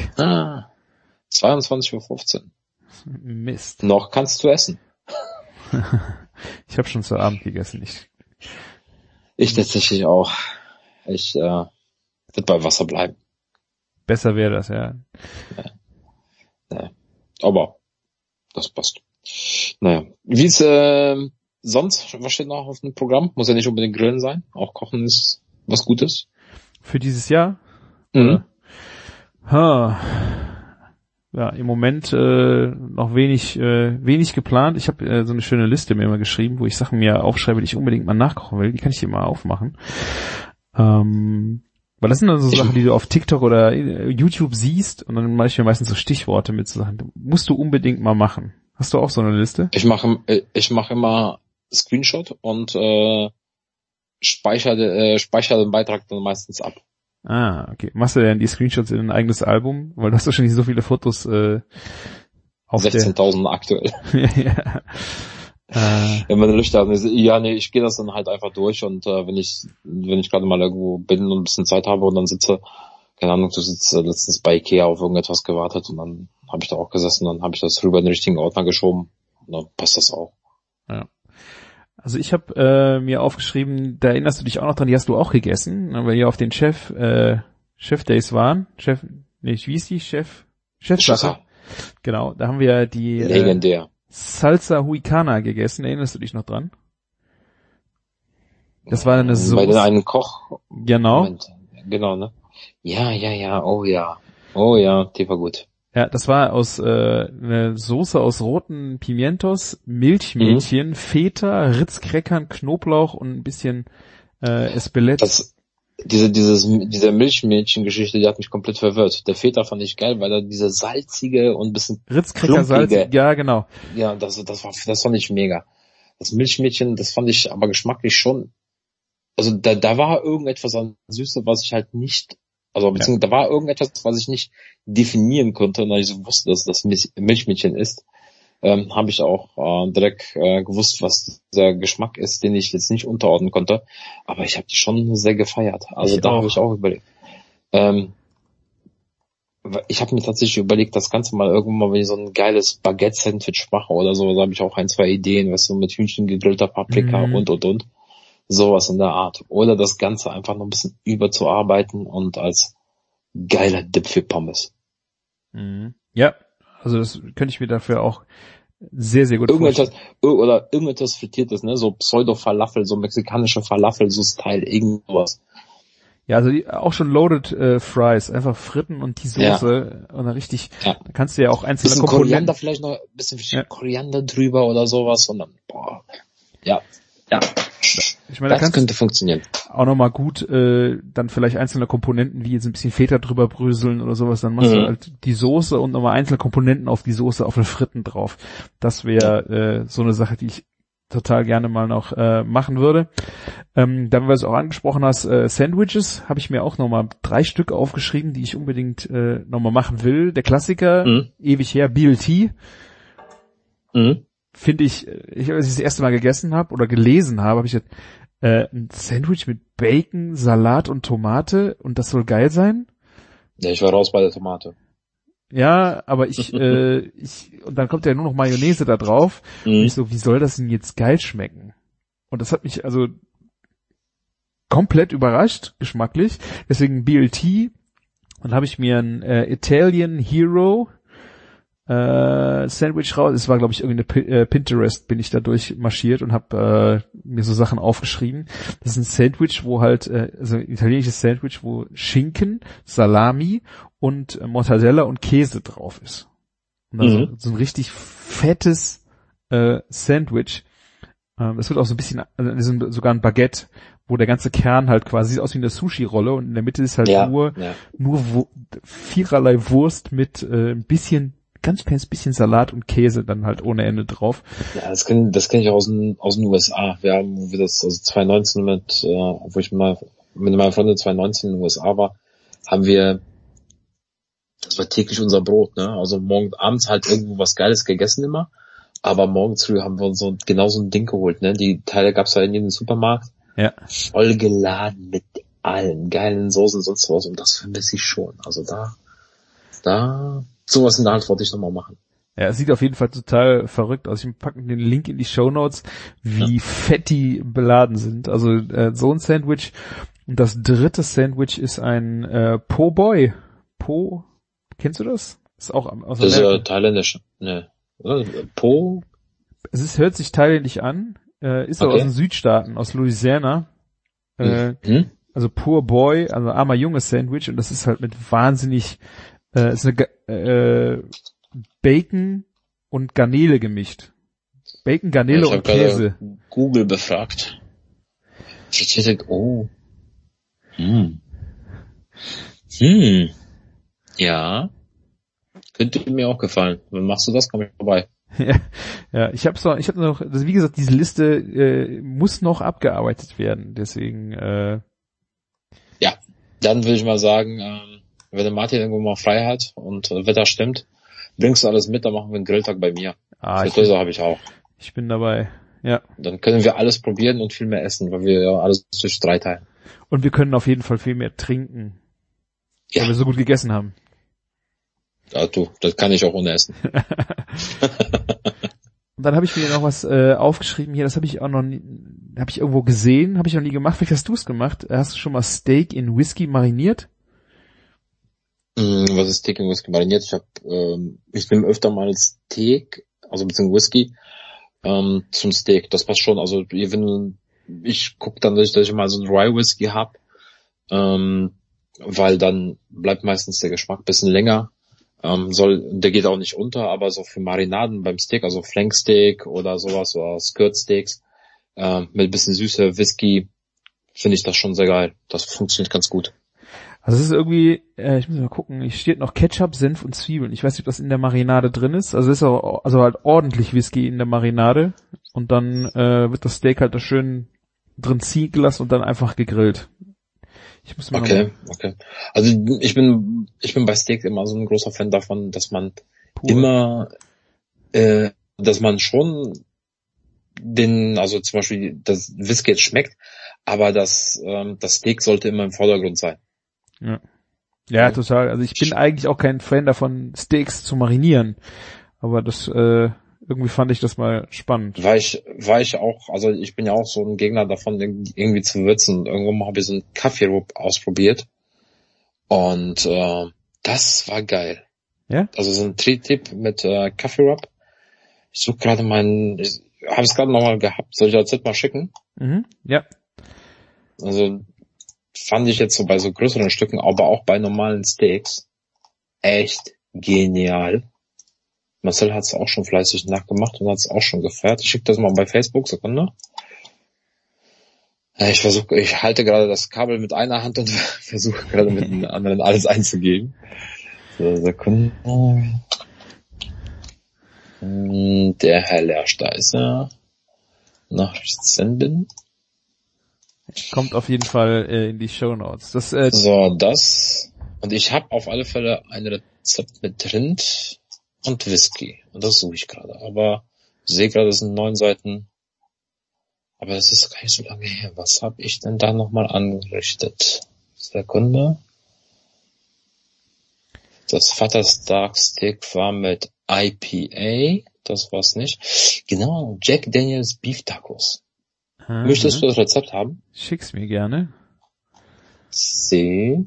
22:15 Uhr. Mist. Noch kannst du essen. Ich habe schon zu Abend gegessen. Ich tatsächlich auch. Ich wird bei Wasser bleiben. Besser wäre das, ja. Ja. Aber das passt. Naja. Wie ist sonst? Was steht noch auf dem Programm? Muss ja nicht unbedingt Grillen sein. Auch Kochen ist was Gutes. Für dieses Jahr? Ja, im Moment noch wenig geplant. Ich habe so eine schöne Liste mir immer geschrieben, wo ich Sachen mir aufschreibe, die ich unbedingt mal nachkochen will. Die kann ich dir mal aufmachen. Weil das sind dann so Sachen, die du auf TikTok oder YouTube siehst und dann mache ich mir meistens so Stichworte mit so Sachen. Musst du unbedingt mal machen. Hast du auch so eine Liste? Ich mache immer Screenshot und speichere den Beitrag dann meistens ab. Ah, okay. Machst du denn die Screenshots in ein eigenes Album? Weil du hast wahrscheinlich so viele Fotos 16.000 aktuell. Ja. Wenn man Lust hat, ja, nee, ich gehe das dann halt einfach durch und wenn ich gerade mal irgendwo bin und ein bisschen Zeit habe und dann sitze, keine Ahnung, du sitzt letztens bei Ikea auf irgendetwas gewartet und dann habe ich da auch gesessen, dann habe ich das rüber in den richtigen Ordner geschoben und dann passt das auch. Ja. Also ich habe mir aufgeschrieben, da erinnerst du dich auch noch dran, die hast du auch gegessen, weil wir hier auf den Chef Days waren. Wie hieß die? Chefsache. Genau, da haben wir die legendär. Salsa Huicana gegessen, erinnerst du dich noch dran? Das war eine Soße. Bei den einen Koch. Genau. Moment. Genau, ne? Ja, oh ja, die war gut. Ja, das war eine Soße aus roten Pimientos, Milchmädchen, Feta, Ritzcrackern, Knoblauch und ein bisschen Espelette. Diese Milchmädchen-Geschichte, die hat mich komplett verwirrt. Der Feta fand ich geil, weil er diese salzige und ein bisschen Ritzcracker salzig, ja, genau. Ja, das fand ich mega. Das Milchmädchen, das fand ich aber geschmacklich schon, also da war irgendetwas an Süße, was ich halt nicht, also beziehungsweise da war irgendetwas, was ich nicht definieren konnte, und da ich so wusste, dass das Milchmädchen ist, habe ich auch direkt gewusst, was der Geschmack ist, den ich jetzt nicht unterordnen konnte. Aber ich habe die schon sehr gefeiert. Also da habe ich auch überlegt. Ich habe mir tatsächlich überlegt, das Ganze mal irgendwann mal, wenn ich so ein geiles Baguette-Sandwich mache oder so, da habe ich auch 1, 2 Ideen, weißt du, mit Hühnchen, gegrillter Paprika und. Sowas in der Art. Oder das Ganze einfach noch ein bisschen überzuarbeiten und als geiler Dip für Pommes. Ja, also das könnte ich mir dafür auch sehr, sehr gut vorstellen. Oder irgendetwas Frittiertes, ne, so Pseudo-Falafel, so mexikanische Falafel, so Style, irgendwas. Ja, also auch schon loaded Fries, einfach Fritten und die Soße und dann richtig, da kannst du ja auch einzelne bisschen Komponenten. Koriander vielleicht noch, ein bisschen Koriander drüber oder sowas und dann, ja. Ich meine, das könnte funktionieren. Auch nochmal gut, dann vielleicht einzelne Komponenten, wie jetzt ein bisschen Feta drüber bröseln oder sowas, dann machst du halt die Soße und nochmal einzelne Komponenten auf die Soße, auf den Fritten drauf. Das wäre so eine Sache, die ich total gerne mal noch machen würde. Dann, weil du es auch angesprochen hast, Sandwiches, habe ich mir auch nochmal 3 Stück aufgeschrieben, die ich unbedingt nochmal machen will. Der Klassiker, ewig her, BLT. Finde ich, als ich das erste Mal gegessen habe oder gelesen habe, habe ich jetzt ein Sandwich mit Bacon, Salat und Tomate und das soll geil sein? Ja, ich war raus bei der Tomate. Ja, aber und dann kommt ja nur noch Mayonnaise da drauf. Und ich so, wie soll das denn jetzt geil schmecken? Und das hat mich also komplett überrascht, geschmacklich. Deswegen BLT. Dann habe ich mir ein Italian Hero Sandwich raus. Es war, glaube ich, irgendeine Pinterest, bin ich da durchmarschiert und habe mir so Sachen aufgeschrieben. Das ist ein Sandwich, wo halt, also ein italienisches Sandwich, wo Schinken, Salami und Mortadella und Käse drauf ist. Und also so ein richtig fettes Sandwich. Es wird auch so ein bisschen, also sogar ein Baguette, wo der ganze Kern halt quasi sieht aus wie eine Sushi-Rolle und in der Mitte ist halt nur viererlei Wurst mit ein bisschen, ganz kleines bisschen Salat und Käse dann halt ohne Ende drauf. Ja, das kenn ich auch aus den USA. Wo wir das, also 2019 wo ich mal mit meiner Freundin 2019 in den USA war, das war täglich unser Brot, ne? Also abends halt irgendwo was Geiles gegessen immer, aber morgens früh haben wir uns genau so ein Ding geholt, ne? Die Teile gab's halt in jedem Supermarkt. Ja. Voll geladen mit allen geilen Soßen und sonst was, und das vermisse ich schon. Also da sowas in der Art wollte ich nochmal machen. Ja, es sieht auf jeden Fall total verrückt aus. Ich packe den Link in die Shownotes, wie fett die beladen sind. Also so ein Sandwich. Und das dritte Sandwich ist ein Po Boy. Po, kennst du das? Ist auch aus das ist ja thailändisch. Ne. Po? Hört sich thailändisch an. Ist aber aus den Südstaaten, aus Louisiana. Also Poor Boy, also armer junges Sandwich, und das ist halt mit wahnsinnig ist eine Bacon und Garnele gemischt. Bacon, Garnele und Käse. Google befragt. Ja. Könnte mir auch gefallen. Wenn machst du das, komm ich vorbei. Ja, ich habe noch, also wie gesagt, diese Liste muss noch abgearbeitet werden, deswegen Ja, dann würde ich mal sagen, wenn der Martin irgendwo mal frei hat und Wetter stimmt, bringst du alles mit, dann machen wir einen Grilltag bei mir. Ah, Fritteuse habe ich auch. Ich bin dabei, ja. Dann können wir alles probieren und viel mehr essen, weil wir ja alles durch 3 teilen. Und wir können auf jeden Fall viel mehr trinken, weil wir so gut gegessen haben. Ja, du, das kann ich auch ohne Essen. Und dann habe ich mir noch was aufgeschrieben hier, das habe ich auch noch nie, habe ich irgendwo gesehen, habe ich noch nie gemacht. Vielleicht hast du es gemacht. Hast du schon mal Steak in Whisky mariniert? Was ist Steak in Whisky mariniert? Ich nehme öfter mal Steak, also beziehungsweise Whisky, zum Steak. Das passt schon. Also ich gucke dann, dass ich mal so einen Rye Whisky hab, weil dann bleibt meistens der Geschmack ein bisschen länger. Der geht auch nicht unter, aber so für Marinaden beim Steak, also Flanksteak oder sowas, oder Skirt-Steaks, mit ein bisschen süßer Whisky, finde ich das schon sehr geil. Das funktioniert ganz gut. Also es ist irgendwie, ich muss mal gucken, hier steht noch Ketchup, Senf und Zwiebeln. Ich weiß nicht, ob das in der Marinade drin ist. Also es ist auch, also halt ordentlich Whisky in der Marinade. Und dann wird das Steak halt da schön drin ziehen gelassen und dann einfach gegrillt. Ich muss mal Okay. Also ich bin bei Steak immer so ein großer Fan davon, dass man dass man schon also zum Beispiel das Whisky jetzt schmeckt, aber das Steak sollte immer im Vordergrund sein. Ja, total. Also ich bin eigentlich auch kein Fan davon, Steaks zu marinieren. Aber das, irgendwie fand ich das mal spannend. War ich auch, also ich bin ja auch so ein Gegner davon, irgendwie zu würzen. Irgendwann mal habe ich so einen Kaffee-Rub ausprobiert. Und das war geil. Ja? Also so ein Tri-Tipp mit Kaffee-Rub. Ich suche gerade ich habe es gerade nochmal gehabt. Soll ich das jetzt mal schicken? Mhm, ja. Also fand ich jetzt so bei so größeren Stücken, aber auch bei normalen Steaks echt genial. Marcel hat es auch schon fleißig nachgemacht und hat es auch schon gefeiert. Ich schicke das mal bei Facebook, Sekunde. Ich halte gerade das Kabel mit einer Hand und versuche gerade mit der anderen alles einzugeben. So, Sekunde. Der Herr Lersch, da ist er. Nachricht senden. Kommt auf jeden Fall in die Shownotes. Und ich habe auf alle Fälle ein Rezept mit Rind und Whisky. Und das suche ich gerade. Aber ich sehe gerade, es sind 9 Seiten. Aber das ist gar nicht so lange her. Was habe ich denn da nochmal angerichtet? Sekunde. Das Vaterstag Steak war mit IPA. Das war's nicht. Genau, Jack Daniels Beef Tacos. Möchtest du das Rezept haben? Schick's mir gerne. C.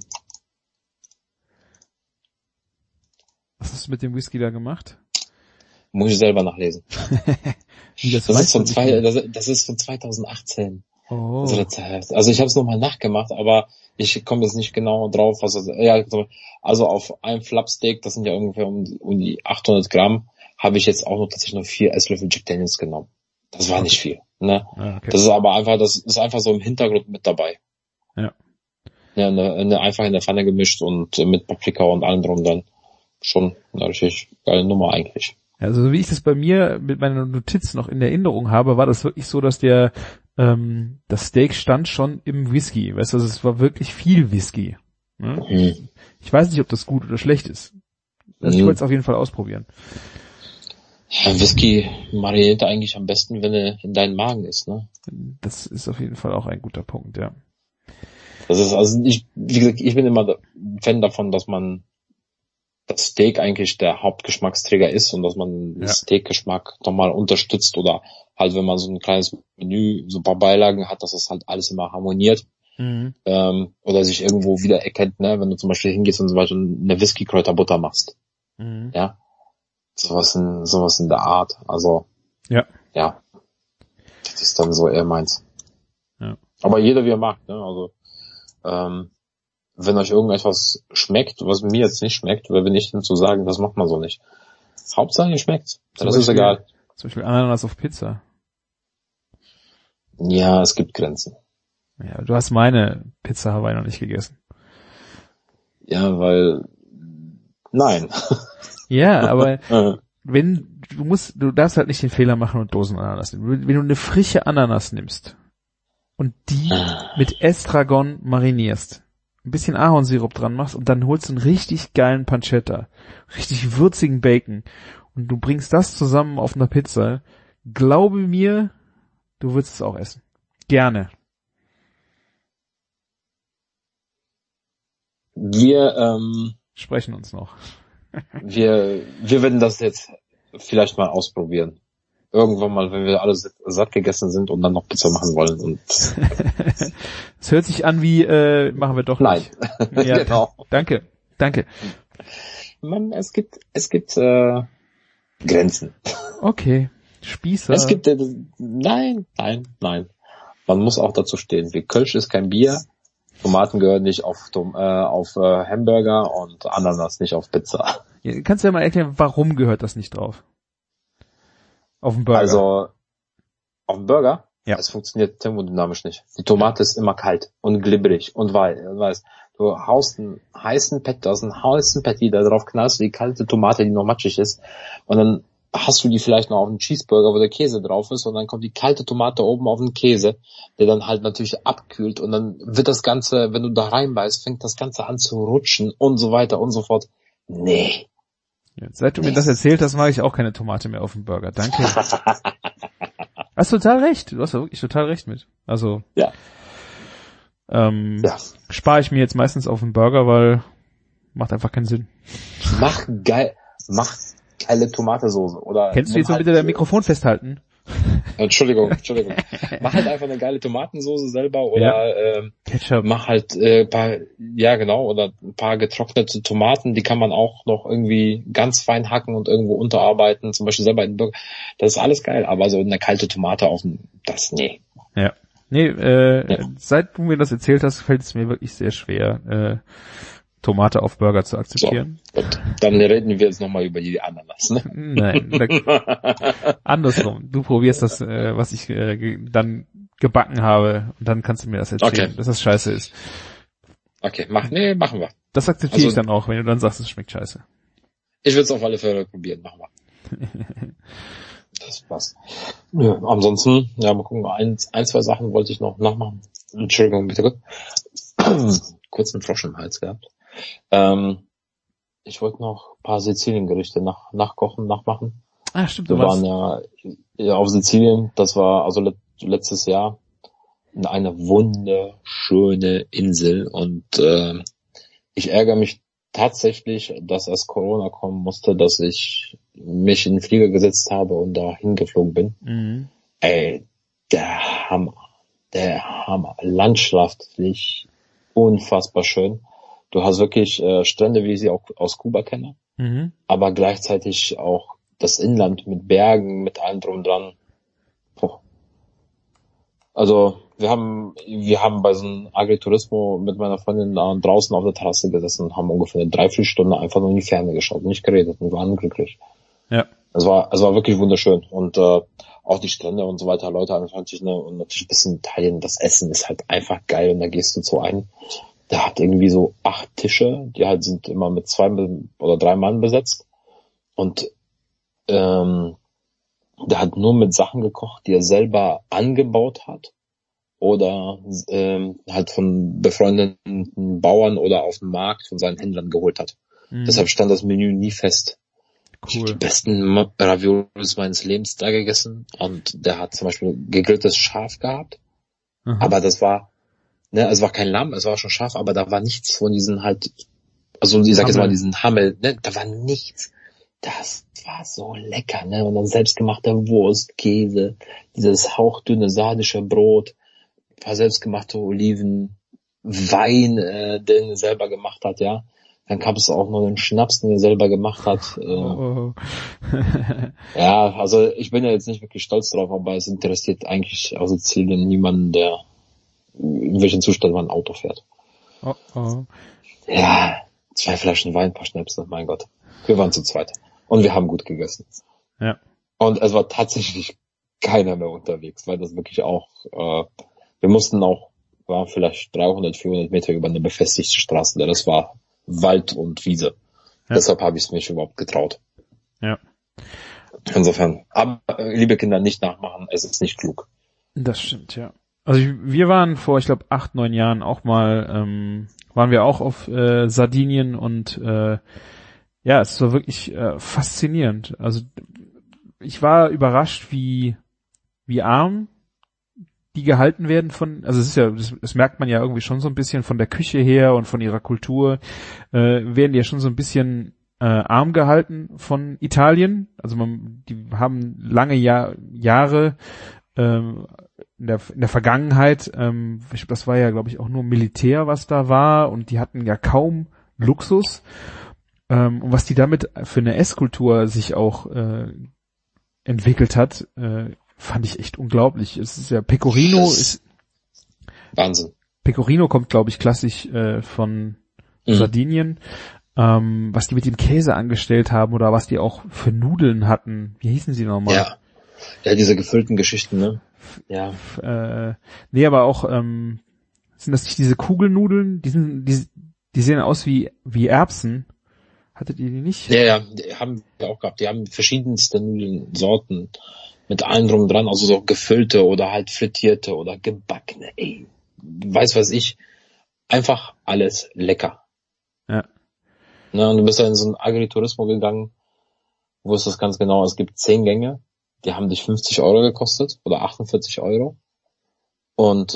Was hast du mit dem Whisky da gemacht? Muss ich selber nachlesen. Das ist von 2018. Oh. Also ich habe es nochmal nachgemacht, aber ich komme jetzt nicht genau drauf. Also auf einem Flapsteak, das sind ja ungefähr um die 800 Gramm, habe ich jetzt auch noch tatsächlich noch 4 Esslöffel Jack Daniels genommen. Das war nicht viel, ne? Okay. Das ist einfach so im Hintergrund mit dabei. Ja. Ja, einfach in der Pfanne gemischt und mit Paprika und allem drum dann schon eine richtig geile Nummer eigentlich. Also so wie ich das bei mir mit meiner Notiz noch in Erinnerung habe, war das wirklich so, dass das Steak stand schon im Whisky. Weißt du, also es war wirklich viel Whisky. Ne? Mhm. Ich weiß nicht, ob das gut oder schlecht ist. Also ich wollte es auf jeden Fall ausprobieren. Ja, Whisky mariniert eigentlich am besten, wenn er in deinen Magen ist, ne? Das ist auf jeden Fall auch ein guter Punkt, ja. Das ist, also wie gesagt, ich bin immer Fan davon, dass man das Steak eigentlich der Hauptgeschmacksträger ist und dass man den Steakgeschmack nochmal unterstützt oder halt, wenn man so ein kleines Menü, so ein paar Beilagen hat, dass das halt alles immer harmoniert. Mhm. Oder sich irgendwo wieder erkennt, ne? Wenn du zum Beispiel hingehst und zum Beispiel eine Whisky-Kräuterbutter machst. Mhm. Ja. Sowas in der Art. Also, ja. Das ist dann so eher meins. Ja. Aber jeder wie er mag, ne? Also, wenn euch irgendetwas schmeckt, was mir jetzt nicht schmeckt, wer bin ich denn zu sagen, das macht man so nicht. Hauptsache ihr schmeckt's. Das ist egal. Zum Beispiel Ananas auf Pizza. Ja, es gibt Grenzen. Ja, du hast meine Pizza Hawaii noch nicht gegessen. Ja, weil, nein. Ja, aber du darfst halt nicht den Fehler machen und Dosenananas nehmen. Wenn du eine frische Ananas nimmst und die mit Estragon marinierst, ein bisschen Ahornsirup dran machst und dann holst du einen richtig geilen Pancetta, richtig würzigen Bacon und du bringst das zusammen auf einer Pizza, glaube mir, du würdest es auch essen. Gerne. Wir Sprechen uns noch. wir werden das jetzt vielleicht mal ausprobieren. Irgendwann mal, wenn wir alle satt gegessen sind und dann noch Pizza machen wollen. Und es hört sich an wie, machen wir doch nein. nicht. Ja, Genau. Danke. Man, es gibt Grenzen. Okay. Spießer. Es gibt, nein. Man muss auch dazu stehen. Wie Kölsch ist kein Bier. Tomaten gehören nicht auf Hamburger und Ananas nicht auf Pizza. Ja, kannst du ja mal erklären, warum gehört das nicht drauf? Auf dem Burger. Also, auf dem Burger? Ja. Es funktioniert thermodynamisch nicht. Die Tomate ist immer kalt und glibberig und weiß. Du haust einen heißen Patty, da drauf knallst du die kalte Tomate, die noch matschig ist, und dann hast du die vielleicht noch auf einen Cheeseburger, wo der Käse drauf ist, und dann kommt die kalte Tomate oben auf den Käse, der dann halt natürlich abkühlt, und dann wird das Ganze, wenn du da reinbeißt, fängt das Ganze an zu rutschen und so weiter und so fort. Nee. Ja, seit du mir das erzählt hast, mag ich auch keine Tomate mehr auf dem Burger. Danke. Hast total recht. Du hast da wirklich total recht mit. Also, ja. Spare ich mir jetzt meistens auf den Burger, weil macht einfach keinen Sinn. Mach geile Tomatensoße. Oder kennst du jetzt mal bitte dein Mikrofon festhalten? Entschuldigung. Mach halt einfach eine geile Tomatensoße selber oder Ketchup. Mach halt oder ein paar getrocknete Tomaten, die kann man auch noch irgendwie ganz fein hacken und irgendwo unterarbeiten, zum Beispiel selber in den Burger. Das ist alles geil, aber so eine kalte Tomate nee. Ja. Nee, seit du mir das erzählt hast, fällt es mir wirklich sehr schwer, Tomate auf Burger zu akzeptieren. So, gut. Dann reden wir jetzt nochmal über die Ananas, ne? Nein, andersrum. Du probierst das, was ich dann gebacken habe, und dann kannst du mir das erzählen, dass das scheiße ist. Okay, machen wir. Das akzeptiere ich dann auch, wenn du dann sagst, es schmeckt scheiße. Ich will es auf alle Fälle probieren, machen wir. Das passt. Ja, ansonsten, mal gucken, ein, zwei Sachen wollte ich noch nachmachen. Entschuldigung, bitte gut. Kurz einen Frosch im Hals gehabt. Ich wollte noch ein paar Sizilien-Gerichte nachmachen. Ah, stimmt. Wir waren ja auf Sizilien, das war also letztes Jahr eine wunderschöne Insel, und ich ärgere mich tatsächlich, dass erst Corona kommen musste, dass ich mich in den Flieger gesetzt habe und da hingeflogen bin. Mhm. Ey, der Hammer. Landschaftlich unfassbar schön. Du hast wirklich Strände, wie ich sie auch aus Kuba kenne, aber gleichzeitig auch das Inland mit Bergen, mit allem drum und dran. Puh. Also wir haben bei so einem Agriturismo mit meiner Freundin da draußen auf der Terrasse gesessen und haben ungefähr eine Dreiviertelstunde einfach nur in die Ferne geschaut, nicht geredet, und waren glücklich. Ja. Es war wirklich wunderschön, und auch die Strände und so weiter, Leute an sich, ne, und natürlich ein bisschen Italien, das Essen ist halt einfach geil, und da gehst du zu einem, der hat irgendwie so 8 Tische, die halt sind immer mit 2 oder 3 Mann besetzt, und der hat nur mit Sachen gekocht, die er selber angebaut hat oder halt von befreundeten Bauern oder auf dem Markt von seinen Händlern geholt hat. Deshalb stand das Menü nie fest. Cool. Ich habe die besten Raviolis meines Lebens da gegessen, und der hat zum Beispiel gegrilltes Schaf gehabt, aber das war, es war kein Lamm, es war schon Schaf, aber da war nichts von diesen halt, also ich sag jetzt mal diesen Hammel, da war nichts. Das war so lecker, ne? Und dann selbstgemachte Wurst, Käse, dieses hauchdünne sardische Brot, ein paar selbstgemachte Oliven, Wein, den er selber gemacht hat, ja. Dann gab es auch noch einen Schnaps, den er selber gemacht hat. Ja, also ich bin ja jetzt nicht wirklich stolz drauf, aber es interessiert eigentlich aus Sizilien niemanden, der in welchem Zustand man ein Auto fährt. Ja, 2 Flaschen Wein, ein paar Schnäpse, mein Gott. Wir waren zu zweit. Und wir haben gut gegessen. Ja. Und es war tatsächlich keiner mehr unterwegs, weil das wirklich auch, wir mussten auch, war vielleicht 300, 400 Meter über eine befestigte Straße, das war Wald und Wiese. Ja. Deshalb habe ich es mich überhaupt getraut. Ja. Insofern, aber liebe Kinder, nicht nachmachen, es ist nicht klug. Das stimmt, ja. Also wir waren vor, ich glaube, 8, 9 Jahren auch mal, waren wir auch auf Sardinien und ja, es war wirklich faszinierend. Also ich war überrascht, wie arm die gehalten werden also es ist ja, das merkt man ja irgendwie schon so ein bisschen von der Küche her und von ihrer Kultur, werden die ja schon so ein bisschen arm gehalten von Italien. Also die haben lange Jahre in der Vergangenheit, das war ja, glaube ich, auch nur Militär, was da war, und die hatten ja kaum Luxus. Und was die damit für eine Esskultur sich auch entwickelt hat, fand ich echt unglaublich. Es ist ja Pecorino ist Wahnsinn. Pecorino kommt, glaube ich, klassisch von Sardinien. Was die mit dem Käse angestellt haben oder was die auch für Nudeln hatten. Wie hießen sie nochmal? Ja, diese gefüllten Geschichten, ne? Ja. Nee, aber auch sind das nicht diese Kugelnudeln? Die sehen aus wie Erbsen. Hattet ihr die nicht? Ja, die haben wir auch gehabt. Die haben verschiedenste Nudelsorten mit allem drum und dran, also so gefüllte oder halt frittierte oder gebackene, weiß was ich. Einfach alles lecker. Ja. Na, und du bist ja in so ein Agriturismo gegangen, wo ist das ganz genau? Es gibt 10 Gänge, die haben dich 50 Euro gekostet oder 48 Euro. Und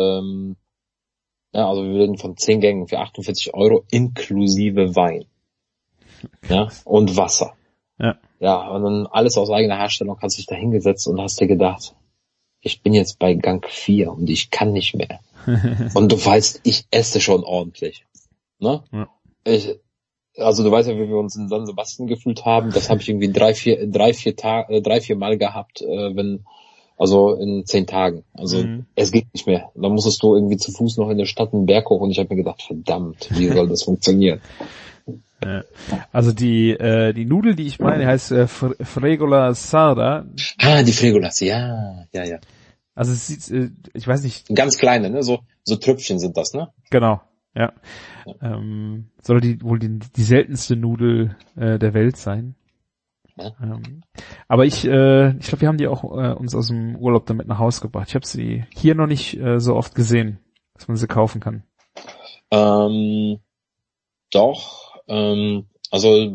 ja, also wir reden von 10 Gängen für 48 Euro inklusive Wein. Ja, und Wasser. Ja. Ja, und dann alles aus eigener Herstellung, hast dich da hingesetzt und hast dir gedacht, ich bin jetzt bei Gang 4 und ich kann nicht mehr. Und du weißt, ich esse schon ordentlich. Ne? Ja. Also du weißt ja, wie wir uns in San Sebastian gefühlt haben. Das habe ich irgendwie 3-4 Mal gehabt, also in 10 Tagen. Also es geht nicht mehr. Dann musstest du irgendwie zu Fuß noch in der Stadt einen Berg hoch und ich habe mir gedacht, verdammt, wie soll das funktionieren? Also die Nudel, die ich meine, heißt Fregola Sarda. Ah, die Fregolas, ja. Also es sieht, ich weiß nicht. Ganz kleine, ne? So Trüpfchen sind das, ne? Genau, ja. Soll wohl die seltenste Nudel der Welt sein. Ja. Aber ich glaube, wir haben die auch uns aus dem Urlaub damit nach Hause gebracht. Ich habe sie hier noch nicht so oft gesehen, dass man sie kaufen kann. Doch. Also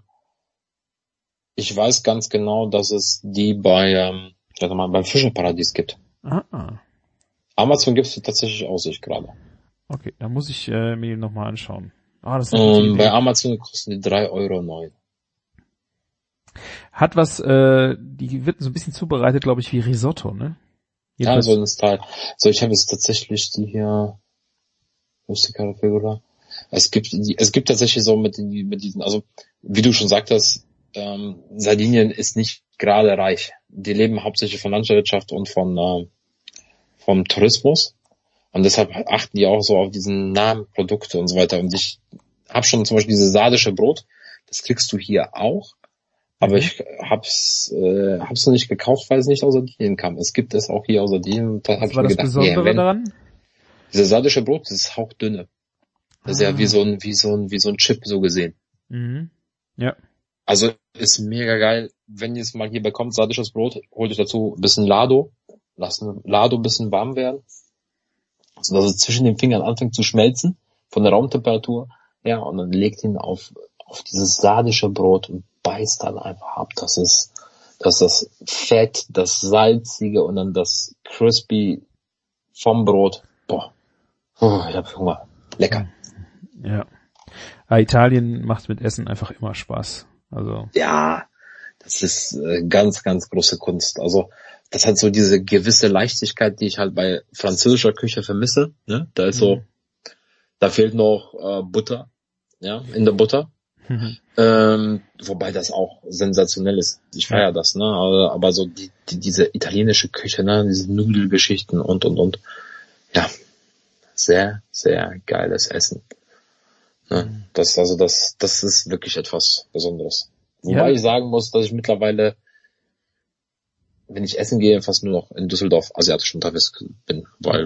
ich weiß ganz genau, dass es die beim Fischerparadies gibt. Ah. Amazon gibt's tatsächlich auch, sehe ich gerade. Okay, dann muss ich mir die nochmal anschauen. Das ist eine gute Idee. Bei Amazon kosten die 3,09 €. Hat was, die wird so ein bisschen zubereitet, glaube ich, wie Risotto, ne? Ja, so ein Style. So, ich habe jetzt tatsächlich die hier, Rusticana Fregola. Es gibt tatsächlich so mit diesen, also wie du schon sagtest, Sardinien ist nicht gerade reich. Die leben hauptsächlich von Landwirtschaft und vom Tourismus. Und deshalb achten die auch so auf diesen Namen, Produkte und so weiter. Und ich habe schon zum Beispiel dieses sardische Brot, das kriegst du hier auch. Aber ich hab's noch nicht gekauft, weil es nicht aus Sardinien kam. Es gibt es auch hier aus Sardinien. Da Was war das Besondere daran? Dieses sardische Brot, das ist hauchdünne. Das ist ja wie so ein Chip so gesehen. Mhm. Ja. Also ist mega geil. Wenn ihr es mal hier bekommt, sardisches Brot, holt euch dazu ein bisschen Lado. Lasst Lado ein bisschen warm werden. So dass es zwischen den Fingern anfängt zu schmelzen von der Raumtemperatur. Ja, und dann legt ihn auf dieses sardische Brot und beißt dann einfach ab. Das ist das Fett, das Salzige und dann das Crispy vom Brot. Boah. Ich hab Hunger. Lecker. Ja. Italien macht mit Essen einfach immer Spaß. Also. Ja, das ist ganz, ganz große Kunst. Also das hat so diese gewisse Leichtigkeit, die ich halt bei französischer Küche vermisse. Ne? Da ist so, da fehlt noch Butter, ja, in der Butter. Wobei das auch sensationell ist. Ich feiere das, ne? Aber so diese italienische Küche, ne, diese Nudelgeschichten und. Ja, sehr, sehr geiles Essen. Ne? Das ist wirklich etwas Besonderes. Wobei ich sagen muss, dass ich mittlerweile, wenn ich essen gehe, fast nur noch in Düsseldorf asiatisch unterwegs bin, weil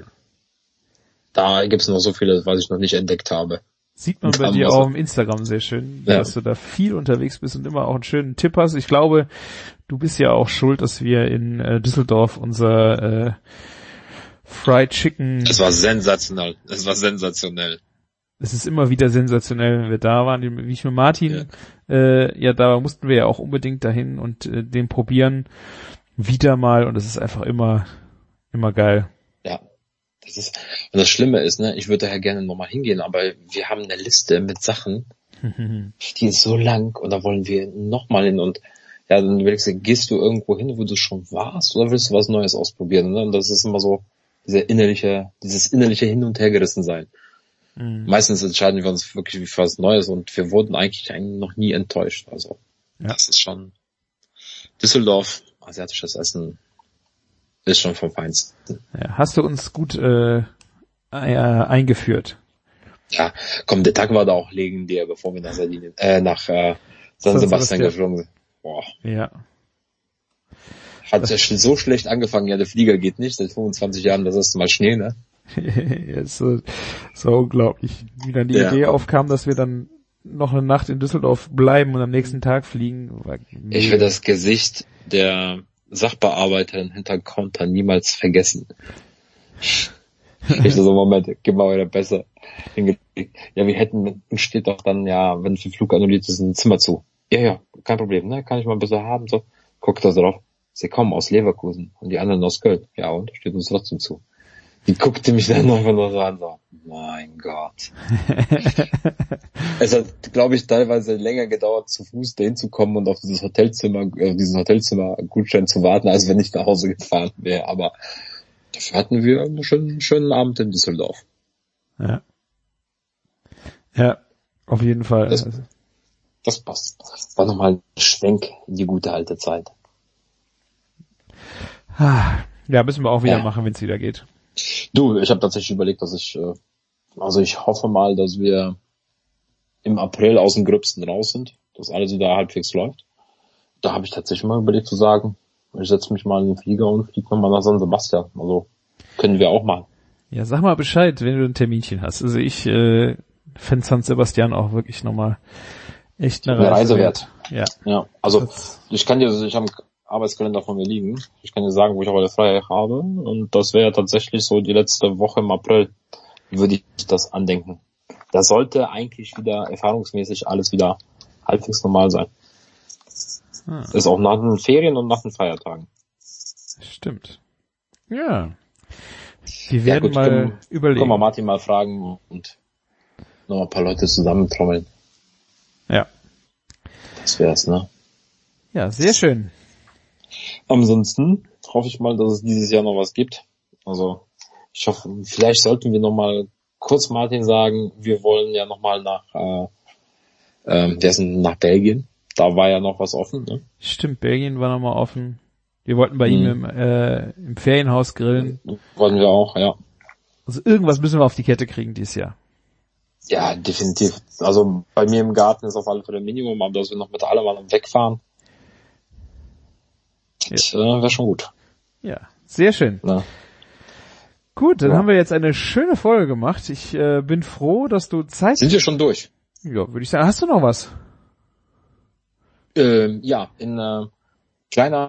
da gibt's noch so viele, was ich noch nicht entdeckt habe. Sieht man bei dir auch im Instagram sehr schön, dass du da viel unterwegs bist und immer auch einen schönen Tipp hast. Ich glaube, du bist ja auch schuld, dass wir in Düsseldorf unser Fried Chicken. Es war sensationell. Es ist immer wieder sensationell, wenn wir da waren, wie ich mit Martin, da mussten wir ja auch unbedingt dahin und den probieren. Wieder mal, und es ist einfach immer geil. Ja. Und das Schlimme ist, ne, ich würde daher gerne nochmal hingehen, aber wir haben eine Liste mit Sachen, die ist so lang und da wollen wir nochmal hin und ja, dann überlegst du, gehst du irgendwo hin, wo du schon warst oder willst du was Neues ausprobieren, ne? Und das ist immer so dieses innerliche Hin- und Hergerissen sein. Meistens entscheiden wir uns wirklich für was Neues und wir wurden eigentlich noch nie enttäuscht. Also, Das ist schon Düsseldorf, asiatisches Essen ist schon vom Feinsten. Ja, hast du uns gut eingeführt. Ja, komm, der Tag war da auch legendär, bevor wir nach San Sebastian geflogen sind. Boah. Ja. Hat ja so schlecht angefangen, ja, der Flieger geht nicht, seit 25 Jahren das erste Mal Schnee, ne? Ja, ist so unglaublich, wie dann die Idee aufkam, dass wir dann noch eine Nacht in Düsseldorf bleiben und am nächsten Tag fliegen. Ich will das Gesicht der Sachbearbeiterin hinter Counter niemals vergessen. Ich so, Moment, gib mal wieder besser. Ja, wir hätten, steht doch dann, ja, wenn der Flug annulliert ist, ein Zimmer zu. Ja, kein Problem, ne, kann ich mal besser haben, so. Guckt da so drauf. Sie kommen aus Leverkusen und die anderen aus Köln. Ja, und? Steht uns trotzdem zu. Die guckte mich dann einfach nur so an, so, mein Gott. Es hat, glaube ich, teilweise länger gedauert, zu Fuß dahin zu kommen und auf diesen Hotelzimmer-Gutschein zu warten, als wenn ich nach Hause gefahren wäre. Aber dafür hatten wir einen schönen Abend in Düsseldorf. Ja. Ja, auf jeden Fall. Das passt. War nochmal ein Schwenk in die gute alte Zeit. Ja, müssen wir auch wieder machen, wenn es wieder geht. Du, ich habe tatsächlich überlegt, dass ich hoffe mal, dass wir im April aus dem Gröbsten raus sind, dass alles wieder halbwegs läuft. Da habe ich tatsächlich mal überlegt zu sagen, ich setze mich mal in den Flieger und fliege nochmal nach San Sebastian. Also können wir auch mal. Ja, sag mal Bescheid, wenn du ein Terminchen hast. Also ich fände San Sebastian auch wirklich nochmal echt eine Reise wert. Ja, also ich habe einen Arbeitskalender von mir liegen. Ich kann dir sagen, wo ich auch alle frei habe. Und das wäre tatsächlich so die letzte Woche im April, würde ich das andenken. Da sollte eigentlich wieder erfahrungsmäßig alles wieder halbwegs normal sein. Ist auch nach den Ferien und nach den Feiertagen. Stimmt. Ja. Wir werden mal überlegen. Können wir Martin mal fragen und noch ein paar Leute zusammentrommeln. Ja. Das wär's, ne? Ja, sehr schön. Ansonsten hoffe ich mal, dass es dieses Jahr noch was gibt. Also ich hoffe, vielleicht sollten wir noch mal kurz Martin sagen, wir wollen ja noch mal nach nach Belgien. Da war ja noch was offen, ne? Stimmt, Belgien war noch mal offen. Wir wollten bei ihm im Ferienhaus grillen. Wollten wir auch, ja. Also irgendwas müssen wir auf die Kette kriegen dieses Jahr. Ja, definitiv. Also bei mir im Garten ist auf alle Fälle Minimum, aber dass wir noch mit allem mal wegfahren, das wäre schon gut. Ja, sehr schön. Ja. Gut, dann haben wir jetzt eine schöne Folge gemacht. Ich bin froh, dass du Zeit... Sind wir schon durch? Ja, würde ich sagen. Hast du noch was? Ja, in kleiner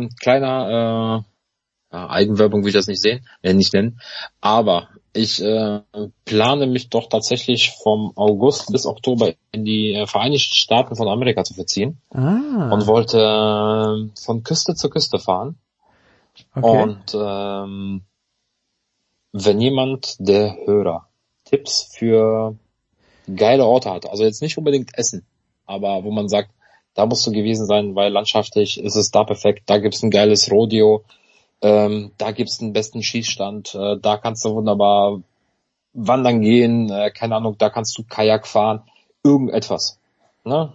Eigenwerbung will ich das nicht nennen, aber ich plane mich doch tatsächlich vom August bis Oktober in die Vereinigten Staaten von Amerika zu verziehen und wollte von Küste zu Küste fahren. Okay. Und wenn jemand der Hörer Tipps für geile Orte hat, also jetzt nicht unbedingt Essen, aber wo man sagt, da musst du gewesen sein, weil landschaftlich ist es da perfekt, da gibt's ein geiles Rodeo, da gibt's den besten Schießstand, da kannst du wunderbar wandern gehen, keine Ahnung, da kannst du Kajak fahren, irgendetwas. Ne?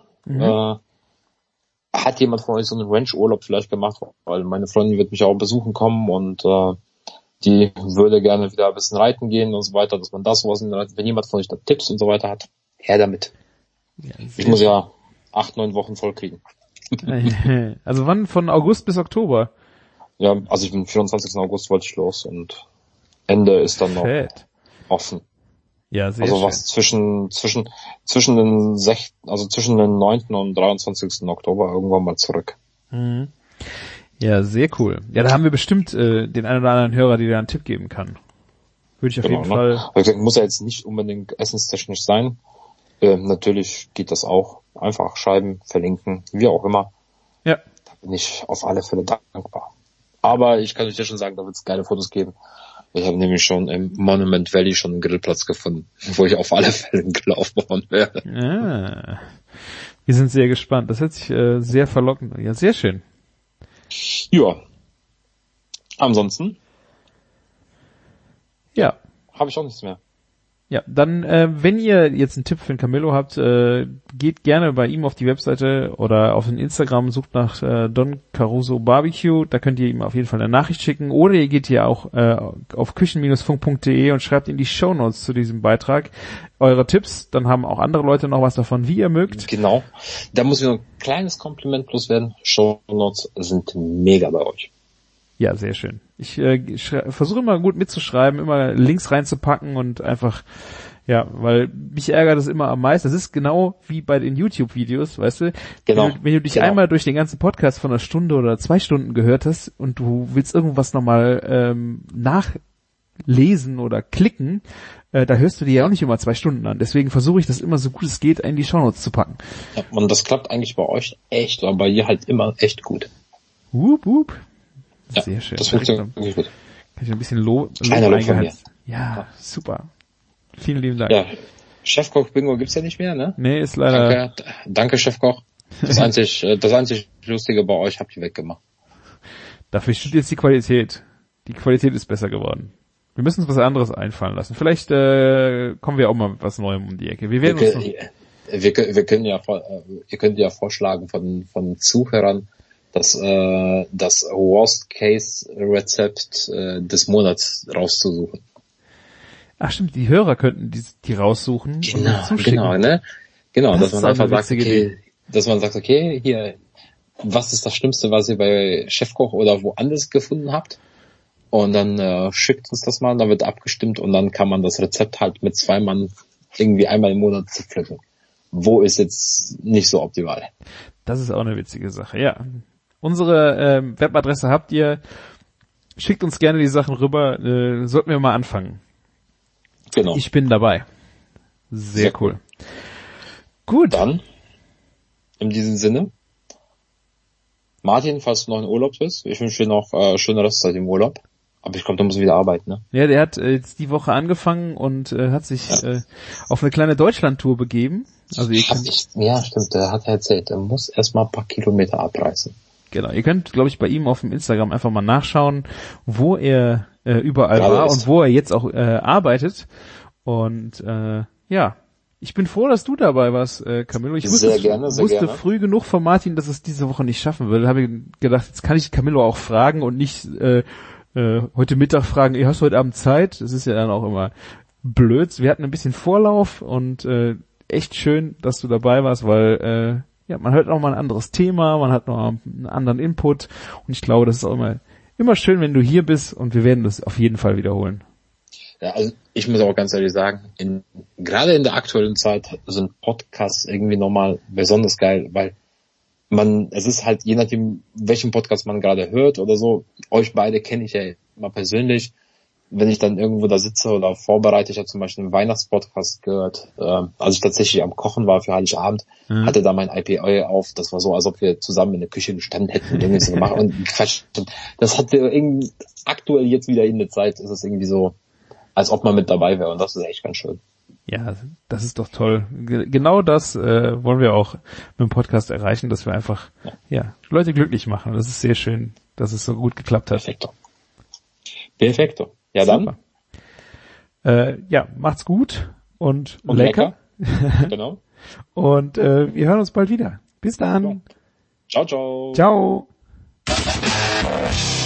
Hat jemand von euch so einen Ranch-Urlaub vielleicht gemacht? Weil meine Freundin wird mich auch besuchen kommen und die würde gerne wieder ein bisschen reiten gehen und so weiter, dass man das sowas wenn jemand von euch da Tipps und so weiter hat, her damit. Ja, ich muss ja 8-9 Wochen voll kriegen. Also wann? Von August bis Oktober? Ja, also ich bin 24. August wollte ich los und Ende ist dann noch offen. Ja, sehr also schön. Was zwischen den 9. und 23. Oktober irgendwann mal zurück. Mhm. Ja, sehr cool. Ja, da haben wir bestimmt den einen oder anderen Hörer, der da einen Tipp geben kann. Würde ich auf jeden Fall. Aber ich sag, muss ja jetzt nicht unbedingt essenstechnisch sein. Natürlich geht das auch. Einfach schreiben, verlinken, wie auch immer. Ja. Da bin ich auf alle Fälle dankbar. Aber ich kann euch ja schon sagen, da wird es geile Fotos geben. Ich habe nämlich schon im Monument Valley schon einen Grillplatz gefunden, wo ich auf alle Fälle gelaufen worden wäre. Ah, wir sind sehr gespannt. Das hört sich sehr verlockend an. Ja, sehr schön. Ja. Ansonsten? Ja. Habe ich auch nichts mehr. Ja, dann, wenn ihr jetzt einen Tipp für den Camillo habt, geht gerne bei ihm auf die Webseite oder auf den Instagram, sucht nach Don Caruso Barbecue, da könnt ihr ihm auf jeden Fall eine Nachricht schicken, oder ihr geht hier auch auf küchen-funk.de und schreibt in die Shownotes zu diesem Beitrag eure Tipps, dann haben auch andere Leute noch was davon, wie ihr mögt. Genau, da muss ich noch ein kleines Kompliment loswerden, Shownotes sind mega bei euch. Ja, sehr schön. Ich versuche immer gut mitzuschreiben, immer Links reinzupacken und einfach, ja, weil mich ärgert es immer am meisten. Das ist genau wie bei den YouTube-Videos, weißt du? Genau. Wenn du dich einmal durch den ganzen Podcast von 1 Stunde oder 2 Stunden gehört hast und du willst irgendwas nochmal nachlesen oder klicken, da hörst du dir ja auch nicht immer 2 Stunden an. Deswegen versuche ich das immer so gut es geht in die Shownotes zu packen. Ja, und das klappt eigentlich bei euch echt, aber bei ihr halt immer echt gut. Wup, wup. Ja, sehr schön. Das funktioniert wirklich gut. Kann ich ein bisschen Lob von mir. Ja, super. Vielen lieben Dank. Ja, Chefkoch Bingo gibt's ja nicht mehr, ne? Nee, ist leider. Danke Chefkoch. Das einzig Lustige bei euch habt ihr weggemacht. Dafür stimmt jetzt die Qualität. Die Qualität ist besser geworden. Wir müssen uns was anderes einfallen lassen. Vielleicht kommen wir auch mal mit was Neuem um die Ecke. Wir können ja, ihr könnt ja vorschlagen von Zuhörern, das Worst-Case-Rezept des Monats rauszusuchen. Ach stimmt, die Hörer könnten die raussuchen. Genau, ne? Genau, dass man einfach sagt, okay, hier, was ist das Schlimmste, was ihr bei Chefkoch oder woanders gefunden habt? Und dann schickt uns das mal, dann wird abgestimmt und dann kann man das Rezept halt mit 2 Mann irgendwie einmal im Monat zerpflücken. Wo ist jetzt nicht so optimal? Das ist auch eine witzige Sache, ja. Unsere Webadresse habt ihr. Schickt uns gerne die Sachen rüber. Sollten wir mal anfangen. Genau. Ich bin dabei. Sehr cool. Gut. Dann, in diesem Sinne, Martin, falls du noch in Urlaub bist, ich wünsche dir noch schöne Restzeit im Urlaub. Aber ich glaube, da muss wieder arbeiten, ne? Ja, der hat jetzt die Woche angefangen und hat sich auf eine kleine Deutschland-Tour begeben. Also ihr könnt, ja, stimmt, der hat erzählt, er muss erstmal ein paar Kilometer abreißen. Genau, ihr könnt, glaube ich, bei ihm auf dem Instagram einfach mal nachschauen, wo er überall war und wo er jetzt auch arbeitet. Und ja, ich bin froh, dass du dabei warst, Camillo. Ich wusste früh genug von Martin, dass es diese Woche nicht schaffen will. Habe gedacht, jetzt kann ich Camillo auch fragen und nicht heute Mittag fragen, hast du heute Abend Zeit? Das ist ja dann auch immer blöd. Wir hatten ein bisschen Vorlauf und echt schön, dass du dabei warst, weil ja, man hört auch mal ein anderes Thema, man hat noch einen anderen Input und ich glaube, das ist auch immer schön, wenn du hier bist und wir werden das auf jeden Fall wiederholen. Ja, also ich muss auch ganz ehrlich sagen, gerade in der aktuellen Zeit sind Podcasts irgendwie nochmal besonders geil, weil es ist halt, je nachdem, welchen Podcast man gerade hört oder so, euch beide kenne ich ja immer persönlich. Wenn ich dann irgendwo da sitze oder vorbereite, ich habe zum Beispiel einen Weihnachtspodcast gehört, als ich tatsächlich am Kochen war für Heiligabend, hatte da mein IPA auf, das war so, als ob wir zusammen in der Küche gestanden hätten und irgendwie so gemacht und Quatsch. Das hat irgendwie, aktuell jetzt wieder in der Zeit, ist es irgendwie so, als ob man mit dabei wäre und das ist echt ganz schön. Ja, das ist doch toll. Genau das wollen wir auch mit dem Podcast erreichen, dass wir einfach ja Leute glücklich machen. Das ist sehr schön, dass es so gut geklappt hat. Perfekto. Ja, super. Dann. Ja, macht's gut und lecker. Genau. Und wir hören uns bald wieder. Bis dann. Ciao, ciao. Ciao.